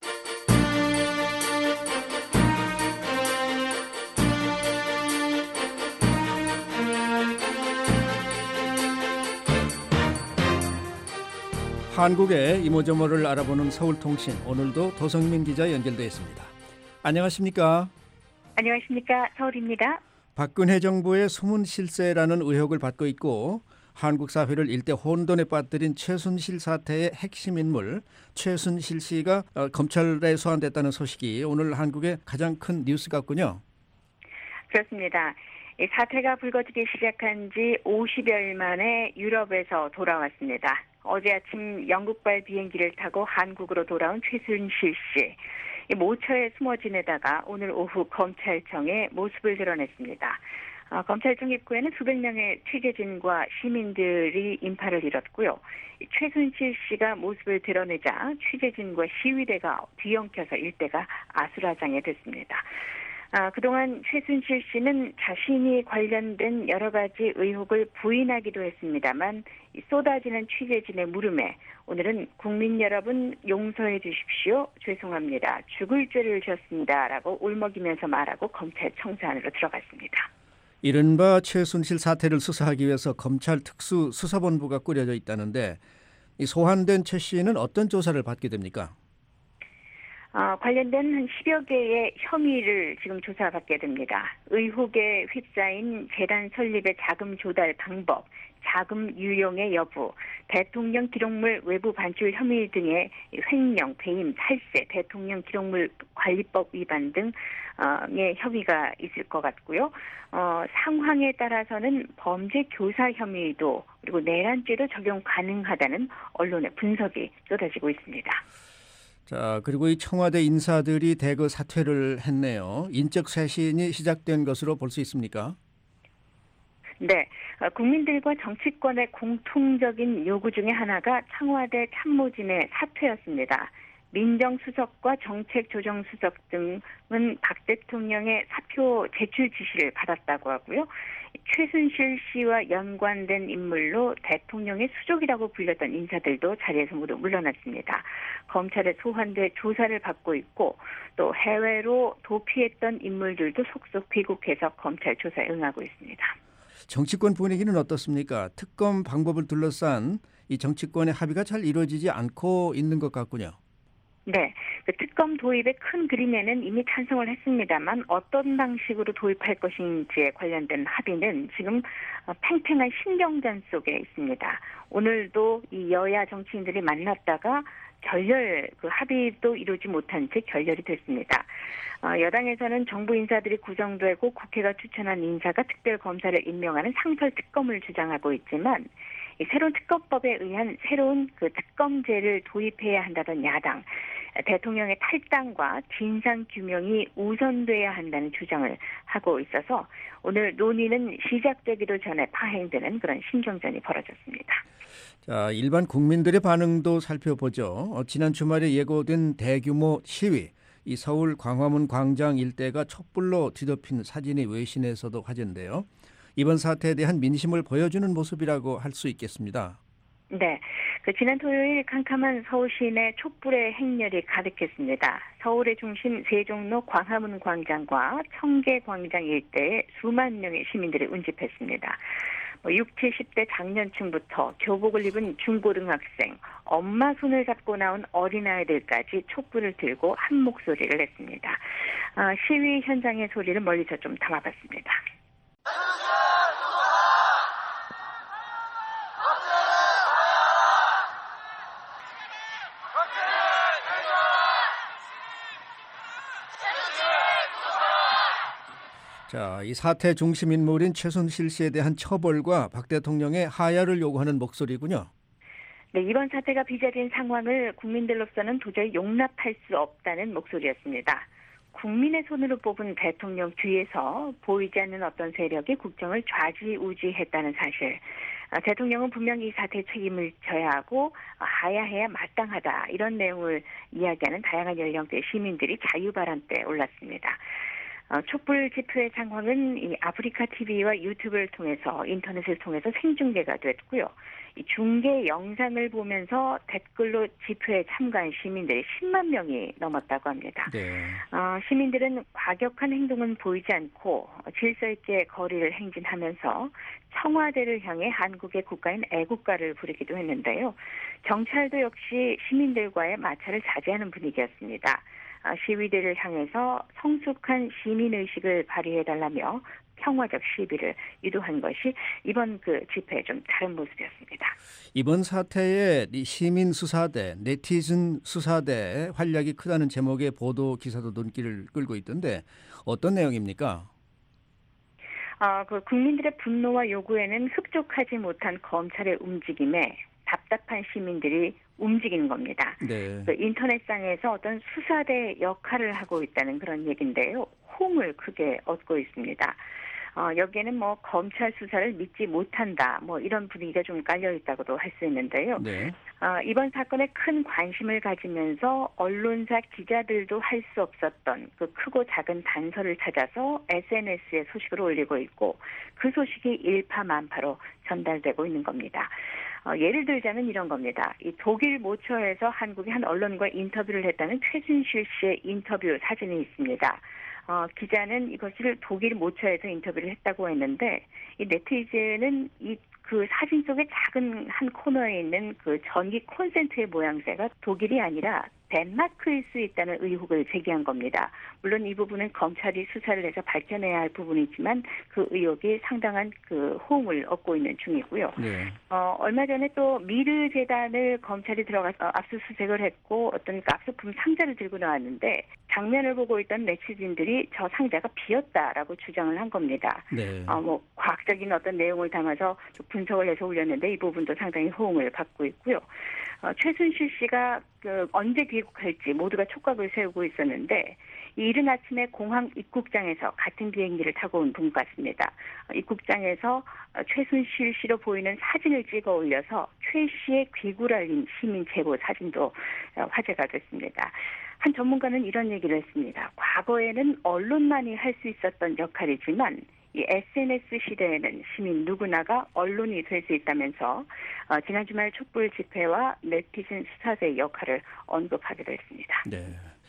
한국의 이모저모를 알아보는 서울통신, 오늘도 도성민 기자 연결되어 있습니다. 안녕하십니까? 안녕하십니까? 서울입니다. 박근혜 정부의 숨은 실세라는 의혹을 받고 있고 한국 사회를 일대 혼돈에 빠뜨린 최순실 사태의 핵심 인물 최순실 씨가 검찰에 소환됐다는 소식이 오늘 한국의 가장 큰 뉴스 같군요. 그렇습니다. 이 사태가 불거지기 시작한 지 오십여일 만에 유럽에서 돌아왔습니다. 어제 아침 영국발 비행기를 타고 한국으로 돌아온 최순실 씨. 모처에 숨어 지내다가 오늘 오후 검찰청에 모습을 드러냈습니다. 어, 검찰청 입구에는 수백 명의 취재진과 시민들이 인파를 이뤘고요. 최순실 씨가 모습을 드러내자 취재진과 시위대가 뒤엉켜서 일대가 아수라장이 됐습니다. 아, 그동안 최순실 씨는 자신이 관련된 여러 가지 의혹을 부인하기도 했습니다만 쏟아지는 취재진의 물음에 오늘은 국민 여러분 용서해 주십시오. 죄송합니다. 죽을 죄를 지었습니다라고 울먹이면서 말하고 검찰청사 안으로 들어갔습니다. 이른바 최순실 사태를 수사하기 위해서 검찰 특수 수사본부가 꾸려져 있다는데 이 소환된 최 씨는 어떤 조사를 받게 됩니까? 어, 관련된 한 십여 개의 혐의를 지금 조사받게 됩니다. 의혹에 휩싸인 재단 설립의 자금 조달 방법, 자금 유용의 여부, 대통령 기록물 외부 반출 혐의 등의 횡령, 배임, 탈세, 대통령 기록물 관리법 위반 등의 혐의가 있을 것 같고요. 어, 상황에 따라서는 범죄 교사 혐의도 그리고 내란죄도 적용 가능하다는 언론의 분석이 쏟아지고 있습니다. 자, 그리고 이 청와대 인사들이 대거 사퇴를 했네요. 인적 쇄신이 시작된 것으로 볼 수 있습니까? 네, 국민들과 정치권의 공통적인 요구 중에 하나가 청와대 참모진의 사퇴였습니다. 민정수석과 정책조정수석 등은 박 대통령의 사표 제출 지시를 받았다고 하고요. 최순실 씨와 연관된 인물로 대통령의 수족이라고 불렸던 인사들도 자리에서 모두 물러났습니다. 검찰에 소환돼 조사를 받고 있고 또 해외로 도피했던 인물들도 속속 귀국해서 검찰 조사에 응하고 있습니다. 정치권 분위기는 어떻습니까? 특검 방법을 둘러싼 이 정치권의 합의가 잘 이루어지지 않고 있는 것 같군요. 네, 그 특검 도입의 큰 그림에는 이미 찬성을 했습니다만 어떤 방식으로 도입할 것인지에 관련된 합의는 지금 팽팽한 신경전 속에 있습니다. 오늘도 이 여야 정치인들이 만났다가 결렬, 그 합의도 이루지 못한 채 결렬이 됐습니다. 어, 여당에서는 정부 인사들이 구성되고 국회가 추천한 인사가 특별검사를 임명하는 상설특검을 주장하고 있지만 이 새로운 특검법에 의한 새로운 그 특검제를 도입해야 한다던 야당, 대통령의 탈당과 진상규명이 우선돼야 한다는 주장을 하고 있어서 오늘 논의는 시작되기도 전에 파행되는 그런 신경전이 벌어졌습니다. 자, 일반 국민들의 반응도 살펴보죠. 어, 지난 주말에 예고된 대규모 시위, 이 서울 광화문 광장 일대가 촛불로 뒤덮인 사진이 외신에서도 화제인데요. 이번 사태에 대한 민심을 보여주는 모습이라고 할 수 있겠습니다. 네, 그 지난 토요일 캄캄한 서울 시내 촛불의 행렬이 가득했습니다. 서울의 중심 세종로 광화문 광장과 청계광장 일대에 수만 명의 시민들이 운집했습니다. 뭐 육십, 칠십 대 장년층부터 교복을 입은 중고등학생, 엄마 손을 잡고 나온 어린아이들까지 촛불을 들고 한 목소리를 냈습니다. 아, 시위 현장의 소리를 멀리서 좀 담아봤습니다. 자, 이 사태 중심 인물인 최순실 씨에 대한 처벌과 박 대통령의 하야를 요구하는 목소리군요. 네, 이번 사태가 빚어진 상황을 국민들로서는 도저히 용납할 수 없다는 목소리였습니다. 국민의 손으로 뽑은 대통령 뒤에서 보이지 않는 어떤 세력이 국정을 좌지우지했다는 사실. 대통령은 분명히 이 사태에 책임을 져야 하고 하야해야 마땅하다. 이런 내용을 이야기하는 다양한 연령대의 시민들이 자유바람대에 올랐습니다. 어, 촛불 집회 상황은 이 아프리카 티비와 유튜브를 통해서 인터넷을 통해서 생중계가 됐고요. 이 중계 영상을 보면서 댓글로 집회에 참가한 시민들이 십만 명이 넘었다고 합니다. 네. 어, 시민들은 과격한 행동은 보이지 않고 질서 있게 거리를 행진하면서 청와대를 향해 한국의 국가인 애국가를 부르기도 했는데요. 경찰도 역시 시민들과의 마찰을 자제하는 분위기였습니다. 시위대를 향해서 성숙한 시민의식을 발휘해달라며 평화적 시위를 유도한 것이 이번 그 집회의 좀 다른 모습이었습니다. 이번 사태에 시민 수사대, 네티즌 수사대 활약이 크다는 제목의 보도 기사도 눈길을 끌고 있던데 어떤 내용입니까? 어, 그 국민들의 분노와 요구에는 흡족하지 못한 검찰의 움직임에 답답한 시민들이 움직이는 겁니다. 네. 그 인터넷상에서 어떤 수사대 역할을 하고 있다는 그런 얘기인데요. 호응을 크게 얻고 있습니다. 어, 여기에는 뭐 검찰 수사를 믿지 못한다, 뭐 이런 분위기가 좀 깔려 있다고도 할 수 있는데요. 네. 어, 이번 사건에 큰 관심을 가지면서 언론사 기자들도 할 수 없었던 그 크고 작은 단서를 찾아서 에스엔에스에 소식을 올리고 있고 그 소식이 일파만파로 전달되고 있는 겁니다. 어, 예를 들자면 이런 겁니다. 이 독일 모처에서 한국의 한 언론과 인터뷰를 했다는 최순실 씨의 인터뷰 사진이 있습니다. 어, 기자는 이것을 독일 모처에서 인터뷰를 했다고 했는데 이 네티즌은 이 그 사진 속에 작은 한 코너에 있는 그 전기 콘센트의 모양새가 독일이 아니라 덴마크일 수 있다는 의혹을 제기한 겁니다. 물론 이 부분은 검찰이 수사를 해서 밝혀내야 할 부분이지만 그 의혹이 상당한 그 호응을 얻고 있는 중이고요. 네. 어, 얼마 전에 또 미르 재단을 검찰이 들어가서 압수수색을 했고 어떤 압수품 상자를 들고 나왔는데 장면을 보고 있던 네티즌들이 저 상자가 비었다라고 주장을 한 겁니다. 네. 어, 뭐 과학적인 어떤 내용을 담아서 분석을 해서 올렸는데 이 부분도 상당히 호응을 받고 있고요. 어, 최순실 씨가 그 언제 귀국할지 모두가 촉각을 세우고 있었는데 이 이른 아침에 공항 입국장에서 같은 비행기를 타고 온 분 같습니다. 어, 입국장에서 어, 최순실 씨로 보이는 사진을 찍어 올려서 최 씨의 귀국을 알린 시민 제보 사진도 어, 화제가 됐습니다. 한 전문가는 이런 얘기를 했습니다. 과거에는 언론만이 할 수 있었던 역할이지만 이 에스엔에스 시대에는 시민 누구나가 언론이 될 수 있다면서 어, 지난 주말 촛불 집회와 네티즌 수사대의 역할을 언급하기도 했습니다. 네,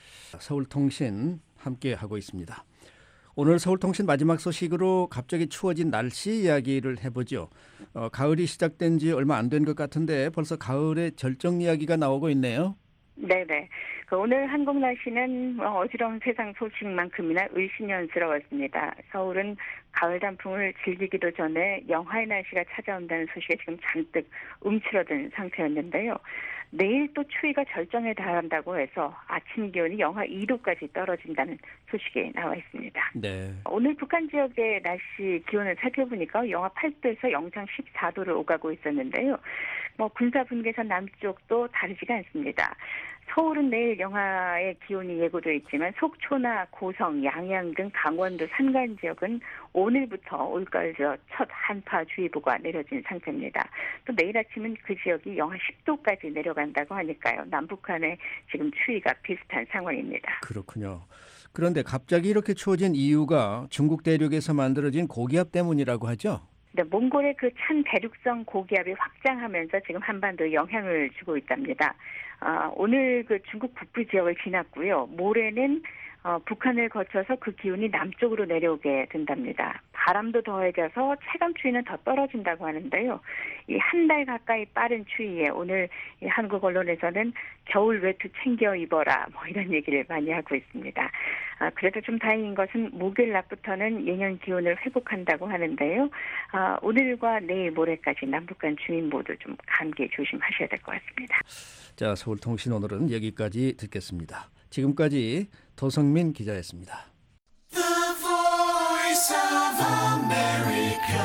서울통신 함께 하고 있습니다. 오늘 서울통신 마지막 소식으로 갑자기 추워진 날씨 이야기를 해보죠. 어, 가을이 시작된 지 얼마 안 된 것 같은데 벌써 가을의 절정 이야기가 나오고 있네요. 네네. 그 오늘 한국 날씨는 어지러운 세상 소식만큼이나 을씨년스러웠습니다. 서울은 가을 단풍을 즐기기도 전에 영하의 날씨가 찾아온다는 소식에 지금 잔뜩 움츠러든 상태였는데요. 내일 또 추위가 절정에 달한다고 해서 아침 기온이 영하 이 도까지 떨어진다는 소식이 나와 있습니다. 네. 오늘 북한 지역의 날씨 기온을 살펴보니까 영하 팔 도에서 영상 십사 도를 오가고 있었는데요. 뭐 군사 분계선 남쪽도 다르지가 않습니다. 서울은 내일 영하의 기온이 예고되어 있지만 속초나 고성, 양양 등 강원도 산간 지역은 오늘부터 올가을 들어 첫 한파주의보가 내려진 상태입니다. 또 내일 아침은 그 지역이 영하 십 도까지 내려간다고 하니까요. 남북한의 지금 추위가 비슷한 상황입니다. 그렇군요. 그런데 갑자기 이렇게 추워진 이유가 중국 대륙에서 만들어진 고기압 때문이라고 하죠? 네, 몽골의 그 찬 대륙성 고기압이 확장하면서 지금 한반도에 영향을 주고 있답니다. 아, 오늘 그 중국 북부 지역을 지났고요. 모레는 어, 북한을 거쳐서 그 기온이 남쪽으로 내려오게 된답니다. 바람도 더해져서 체감 추위는 더 떨어진다고 하는데요. 이 한 달 가까이 빠른 추위에 오늘 이 한국 언론에서는 겨울 외투 챙겨 입어라 뭐 이런 얘기를 많이 하고 있습니다. 아, 그래도 좀 다행인 것은 목요일 낮부터는 예년 기온을 회복한다고 하는데요. 아, 오늘과 내일 모레까지 남북한 주민 모두 좀 감기에 조심하셔야 될 것 같습니다. 자, 서울통신 오늘은 여기까지 듣겠습니다. 지금까지 도성민 기자였습니다. The Voice of America,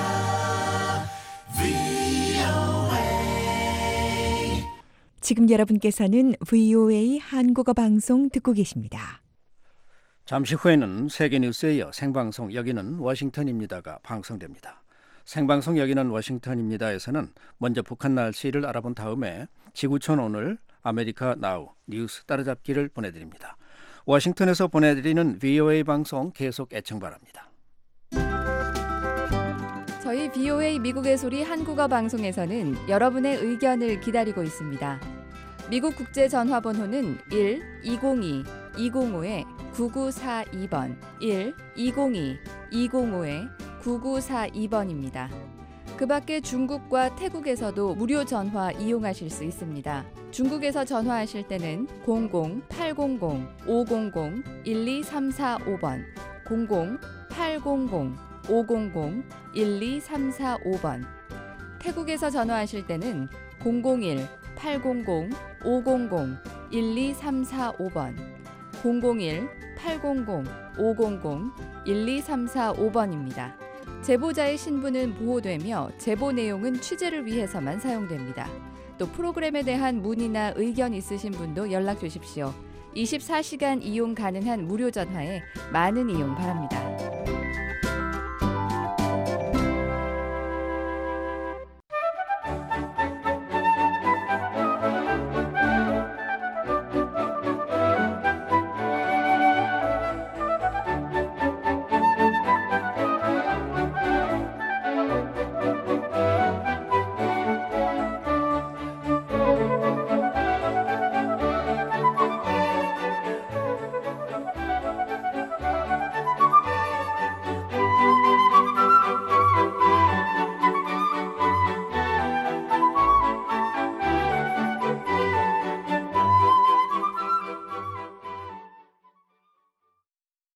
브이오에이. 지금 여러분께서는 브이오에이 한국어 방송 듣고 계십니다. 잠시 후에는 세계뉴스에 이어 생방송 여기는 워싱턴입니다가 방송됩니다. 생방송 여기는 워싱턴입니다에서는 먼저 북한 날씨를 알아본 다음에 지구촌 오늘 아메리카 나우 뉴스 따라잡기를 보내드립니다. 워싱턴에서 보내드리는 브이오에이 방송 계속 애청 바랍니다. 저희 브이오에이 미국의 소리 한국어 방송에서는 여러분의 의견을 기다리고 있습니다. 미국 국제전화번호는 일 이공이 이공오 구구사이 번 일 이공이 이공오 구구사이 번입니다. 그 밖에 중국과 태국에서도 무료 전화 이용하실 수 있습니다. 중국에서 전화하실 때는 공공 팔공공 오공공 일이삼사오 번 공공 팔공공 오공공 일이삼사오 번 태국에서 전화하실 때는 공공일 팔공공 오공공 일이삼사오 번 공공일 팔공공 오공공 일이삼사오 번입니다. 제보자의 신분은 보호되며 제보 내용은 취재를 위해서만 사용됩니다. 또 프로그램에 대한 문의나 의견 있으신 분도 연락 주십시오. 이십사 시간 이용 가능한 무료 전화에 많은 이용 바랍니다.